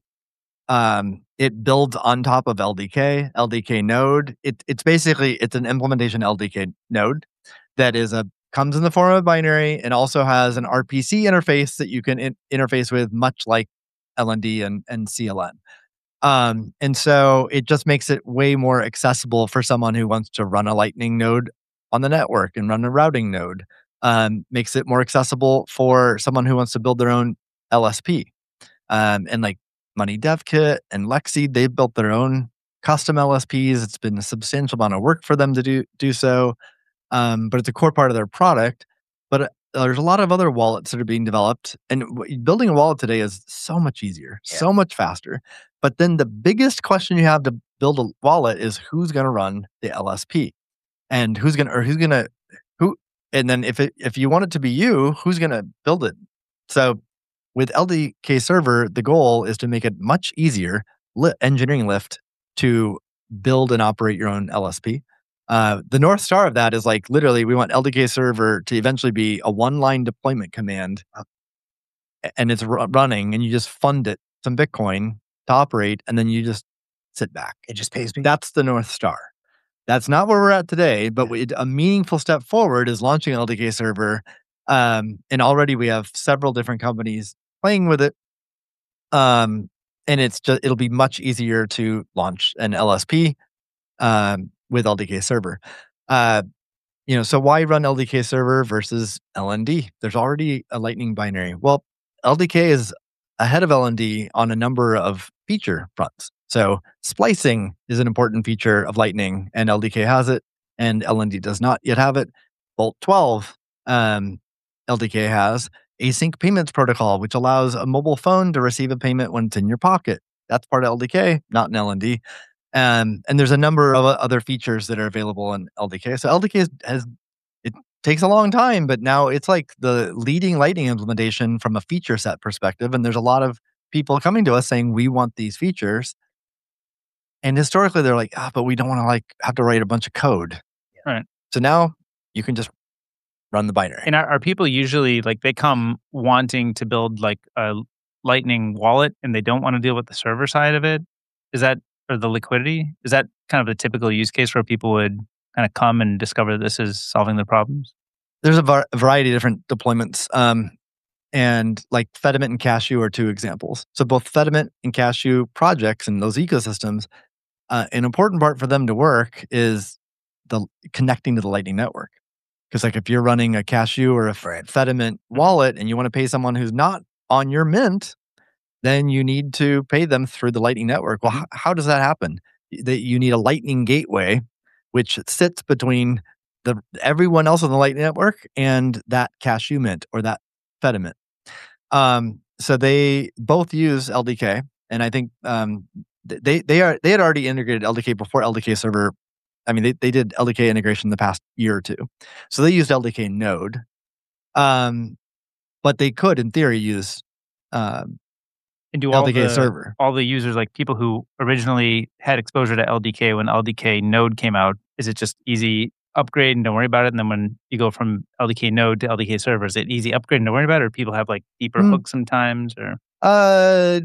um it builds on top of L D K, L D K node. It it's basically it's an implementation L D K node that is a comes in the form of a binary and also has an R P C interface that you can in, interface with, much like L N D and and C L N. Um, and so it just makes it way more accessible for someone who wants to run a Lightning node on the network and run a routing node. Um, makes it more accessible for someone who wants to build their own L S P. Um, and like Money Dev Kit and Lexi, they've built their own custom L S Ps. It's been a substantial amount of work for them to do do so. Um, but it's a core part of their product. But uh, there's a lot of other wallets that are being developed. And w- building a wallet today is so much easier,
Yeah.
so much faster. But then the biggest question you have to build a wallet is who's going to run the L S P, and who's going to, or who's going to, who, and then if it, if you want it to be you, who's going to build it? So with L D K Server, the goal is to make it much easier, li- engineering lift, to build and operate your own L S P. Uh, the North Star of that is like literally we want L D K Server to eventually be a one-line deployment command, and it's r- running, and you just fund it some Bitcoin to operate, and then you just sit back.
It just pays me.
That's the North Star. That's not where we're at today, but we, a meaningful step forward is launching an L D K Server. Um, and already we have several different companies playing with it. Um, and it's just, it'll be much easier to launch an L S P um, with L D K Server. Uh, you know, so why run L D K Server versus L N D? There's already a Lightning binary. Well, L D K is ahead of L N D on a number of feature fronts. So splicing is an important feature of Lightning, and L D K has it, and L N D does not yet have it. Bolt twelve, um, L D K has async payments protocol, which allows a mobile phone to receive a payment when it's in your pocket. That's part of L D K, not in L N D. Um, and there's a number of other features that are available in L D K. So L D K has, has it takes a long time, but now it's like the leading Lightning implementation from a feature set perspective. And there's a lot of people coming to us saying, we want these features. And historically, they're like, ah, but we don't want to like have to write a bunch of code.
Right.
So now you can just run the binary.
And are, are people usually like they come wanting to build like a Lightning wallet and they don't want to deal with the server side of it? Is that, or the liquidity? Is that kind of a typical use case where people would kind of come and discover this is solving their problems?
There's a, var- a variety of different deployments. Um, and like Fedimint and Cashew are two examples. So both Fedimint and Cashew projects and those ecosystems, uh, an important part for them to work is the connecting to the Lightning Network. Because like if you're running a Cashew or a Fedimint wallet and you want to pay someone who's not on your mint, then you need to pay them through the Lightning Network. Well, h- how does that happen? That you need a Lightning gateway, which sits between the everyone else on the Lightning Network and that Cashew mint or that Fedimint. Um, so they both use L D K, and I think um, they they are they had already integrated L D K before L D K Server. I mean, they, they did L D K integration the past year or two. So they used L D K Node. Um, but they could, in theory, use um,
and do all
L D K
the,
Server.
All the users, like people who originally had exposure to L D K when L D K Node came out, is it just easy upgrade and don't worry about it? And then when you go from L D K Node to L D K Server, is it easy upgrade and don't worry about it? Or people have like deeper
Mm.
hooks sometimes? Or
Uh,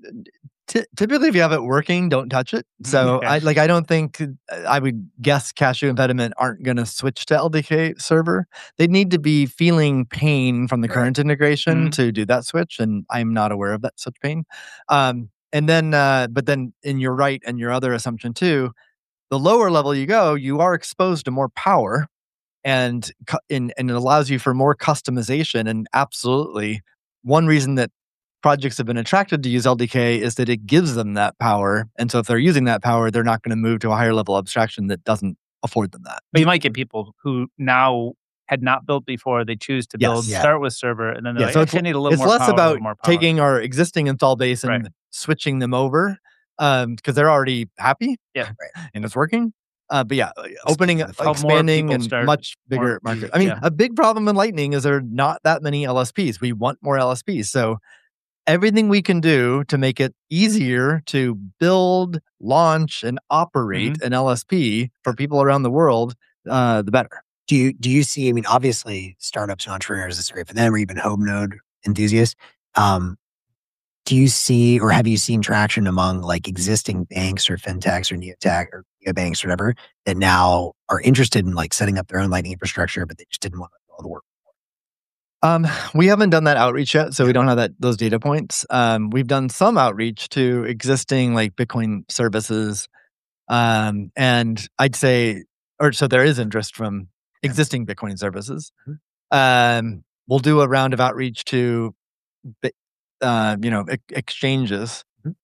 t- typically, if you have it working, don't touch it. So,
Okay.
I like. I don't think I would guess Cashew and Fedimint aren't going to switch to L D K Server. They need to be feeling pain from the
Right.
current integration
Mhm.
to do that switch, and I'm not aware of that such pain. Um, and then, uh, but then, and you're right, and your other assumption too. The lower level you go, you are exposed to more power, and cu- and, and it allows you for more customization. And absolutely, one reason that projects have been attracted to use L D K is that it gives them that power. And so if they're using that power, they're not going to move to a higher level abstraction that doesn't afford them that.
But you might get people who now had not built before. They choose to build,
Yes.
Yeah.
start with server, and then they're
Yeah,
like,
so
actually, I need a little
It's
more
less
power, a
about
little more power.
taking our existing install base and
Right.
switching them over um, because they're already happy
Yeah.
and it's working. Uh, but yeah, opening,
Expanding the
more
expanding,
people
and
start,
much bigger
more-
market. I mean,
yeah.
a big problem in Lightning is there are not that many L S Ps. We want more L S Ps. So everything we can do to make it easier to build, launch, and operate
Mm-hmm.
an L S P for people around the world, uh, the better.
Do you do you see? I mean, obviously, startups and entrepreneurs is great for them, or even home node enthusiasts. Um, do you see, or have you seen traction among like existing banks or fintechs or neotech or neobanks or whatever that now are interested in like setting up their own Lightning infrastructure, but they just didn't want to do all the work?
Um, we haven't done that outreach yet, so we don't have that those data points. Um, we've done some outreach to existing like Bitcoin services, um, and I'd say, or so there is interest from existing Bitcoin services. Um, we'll do a round of outreach to, bi- uh, you know, e- exchanges,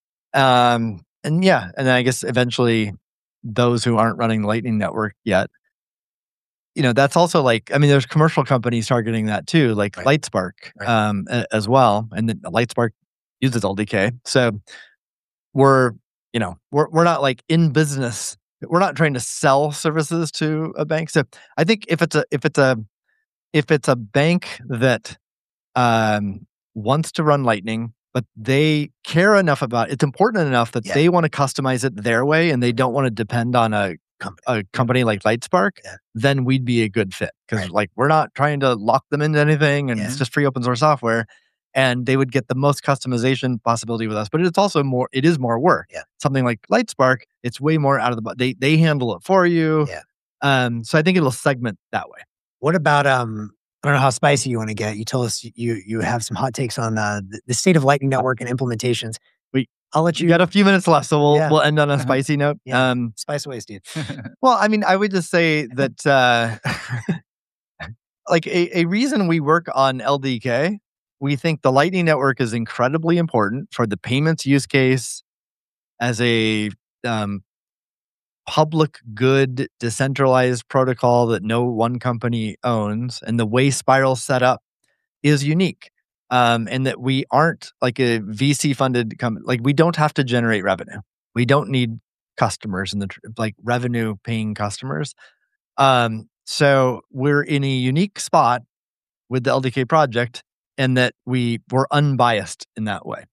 um, and yeah, and then I guess eventually those who aren't running the Lightning Network yet. You know, that's also like, I mean, there's commercial companies targeting that too, like
Right.
Lightspark
Right.
um, a- as well. And then Lightspark uses L D K. So we're, you know, we're, we're not like in business. We're not trying to sell services to a bank. So I think if it's a, if it's a, if it's a bank that um, wants to run Lightning, but they care enough about it's important enough that
Yeah.
they want to customize it their way and they don't want to depend on a a company like Lightspark,
Yeah.
then we'd be a good fit. Because
Right.
like we're not trying to lock them into anything and
Yeah.
it's just free open source software. And they would get the most customization possibility with us. But it's also more, it is more work.
Yeah.
Something like Lightspark, it's way more out of the box. They they handle it for you.
Yeah.
Um, so I think it'll segment that way.
What about um? I don't know how spicy you want to get. You told us you you have some hot takes on uh, the, the state of Lightning Network and implementations.
We
I'll let
You
you
got a few minutes left, so we'll
Yeah.
we'll end on a spicy note.
Yeah.
Um,
spice away, Steve.
well, I mean, I would just say that uh, like a, a reason we work on L D K, we think the Lightning Network is incredibly important for the payments use case as a um, public good decentralized protocol that no one company owns, and the way Spiral's set up is unique. Um, and that we aren't like a V C funded company. Like we don't have to generate revenue. We don't need customers and the tr- like revenue paying customers. Um, so we're in a unique spot with the L D K project, and that we were unbiased in that way.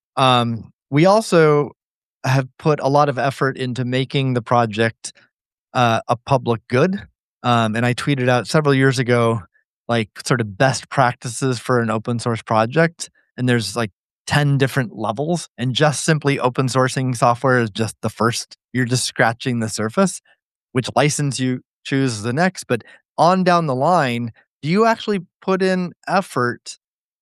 Um, we also have put a lot of effort into making the project uh, a public good. Um, and I tweeted out several years ago, like sort of best practices for an open source project. And there's like ten different levels. And just simply open sourcing software is just the first. You're just scratching the surface. Which license you choose is the next. But on down the line, do you actually put in effort?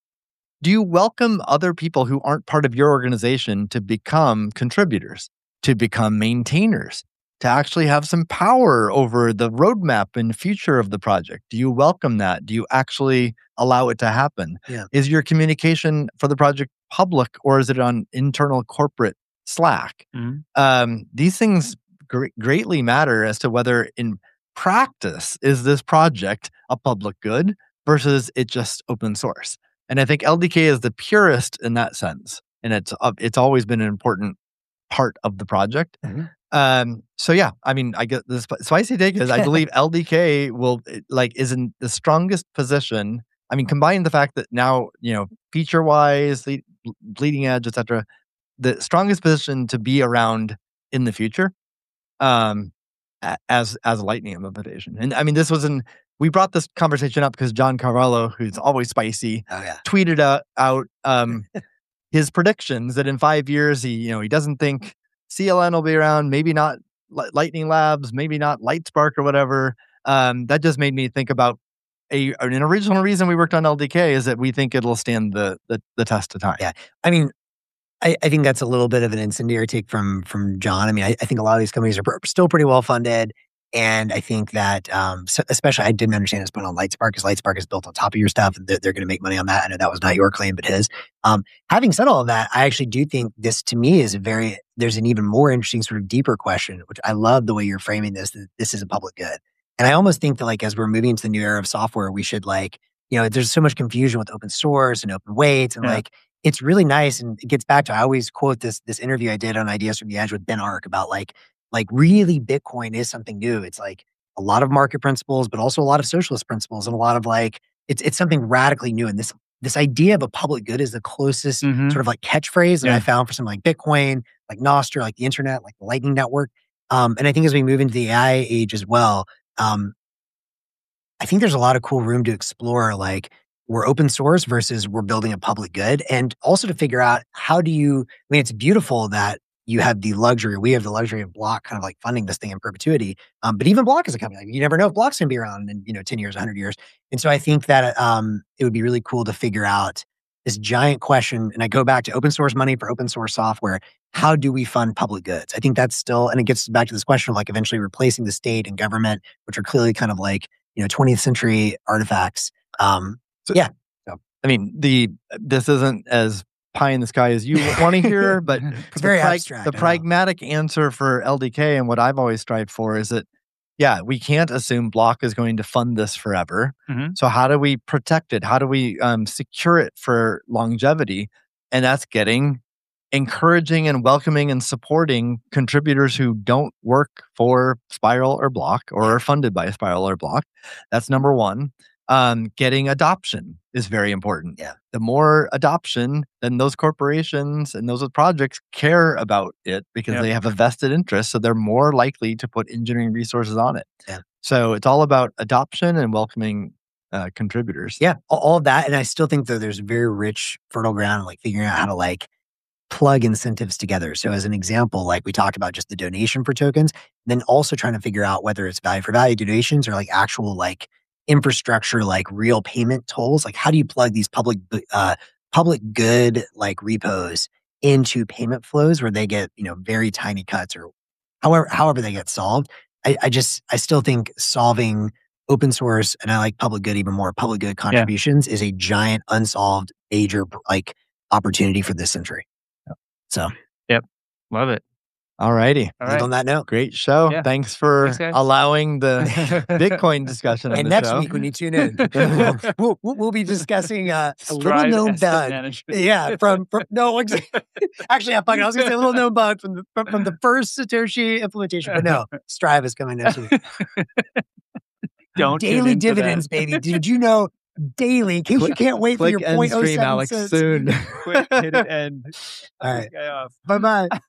Do you welcome other people who aren't part of your organization to become contributors, to become maintainers, to actually have some power over the roadmap and future of the project? Do you welcome that? Do you actually allow it to happen?
Yeah.
Is your communication for the project public, or is it on internal corporate Slack?
Mhm.
Um, these things gr- greatly matter as to whether in practice is this project a public good versus it just open source. And I think L D K is the purest in that sense, and it's uh, it's always been an important part of the project.
Mhm.
Um, so yeah, I mean, I get the sp- spicy take is I believe L D K will like is in the strongest position. I mean, combine the fact that now you know feature wise, le- bleeding edge, et cetera, the strongest position to be around in the future, um, a- as as a Lightning implementation. And I mean, this was in. We brought this conversation up because John Carvalho, who's always spicy,
Oh yeah.
tweeted out, out um, his predictions that in five years, he you know he doesn't think C L N will be around, maybe not Li- Lightning Labs, maybe not Lightspark or whatever. Um, that just made me think about a an original reason we worked on L D K is that we think it'll stand the the, the test of time.
Yeah. I mean, I, I think that's a little bit of an incendiary take from from John. I mean, I, I think a lot of these companies are pr- still pretty well funded. And I think that, um, so especially, I didn't understand his point on Lightspark because Lightspark is built on top of your stuff. And they're, they're going to make money on that. I know that was not your claim, but his. Um, having said all of that, I actually do think this, to me, is a very, there's an even more interesting sort of deeper question, which I love the way you're framing this, that this is a public good. And I almost think that like, as we're moving into the new era of software, we should like, you know, there's so much confusion with open source and open weights and
Yeah.
like, it's really nice. And it gets back to, I always quote this, this interview I did on Ideas from the Edge with Ben Ark about like, like really Bitcoin is something new. It's like, a lot of market principles, but also a lot of socialist principles and a lot of like, it's it's something radically new. And this this idea of a public good is the closest
Mhm.
sort of like catchphrase that
Yeah.
I found for something like Bitcoin, like Nostr, like the internet, like the Lightning Network. Um, and I think as we move into the A I age as well, um, I think there's a lot of cool room to explore like we're open source versus we're building a public good. And also to figure out how do you, I mean, it's beautiful that you have the luxury, we have the luxury of Block kind of like funding this thing in perpetuity. Um, but even Block is a company. Like, you never know if Block's going to be around in, you know, ten years, one hundred years. And so I think that um, it would be really cool to figure out this giant question. And I go back to open source money for open source software. How do we fund public goods? I think that's still, and it gets back to this question of like eventually replacing the state and government, which are clearly kind of like, you know, twentieth century artifacts. Um,
So-
yeah.
I mean, the this isn't as pie in the sky as you want to hear, but
It's
the
very
prag-
abstract,
The
I know.
pragmatic answer for L D K and what I've always strived for is that, yeah, we can't assume Block is going to fund this forever.
Mhm.
So how do we protect it? How do we um, secure it for longevity? And that's getting encouraging and welcoming and supporting contributors who don't work for Spiral or Block or are funded by Spiral or Block. That's number one. Um, getting adoption is very important.
Yeah.
The more adoption, then those corporations and those projects care about it because
Yep.
they have a vested interest. So they're more likely to put engineering resources on it.
Yeah.
So it's all about adoption and welcoming uh, contributors.
Yeah, all, all of that. And I still think that there's very rich fertile ground, like figuring out how to like plug incentives together. So as an example, like we talked about just the donation for tokens, then also trying to figure out whether it's value for value donations or like actual like infrastructure, like real payment tolls. Like how do you plug these public, uh, public good like repos into payment flows where they get, you know, very tiny cuts or however, however they get solved. I, I just, I still think solving open source, and I like public good even more, public good contributions yeah. is a giant unsolved major like opportunity for this century. So,
yep. Love it.
All righty.
All right. On that note,
great show. Yeah. Thanks for Thanks, allowing the Bitcoin discussion.
And
on the
next
show.
week when you tune in, we'll, we'll, we'll be discussing uh, a little known bug. Yeah, from, from no, actually, I'm fucking. I was gonna say a little known bug from the from, from the first Satoshi implementation, but no, Strive is coming next week.
Don't
daily dividends, baby. Did you know? Daily, in case you can't wait for your point oh seven
Alex,
cents.
soon.
Quick, hit it end.
All right. Bye bye.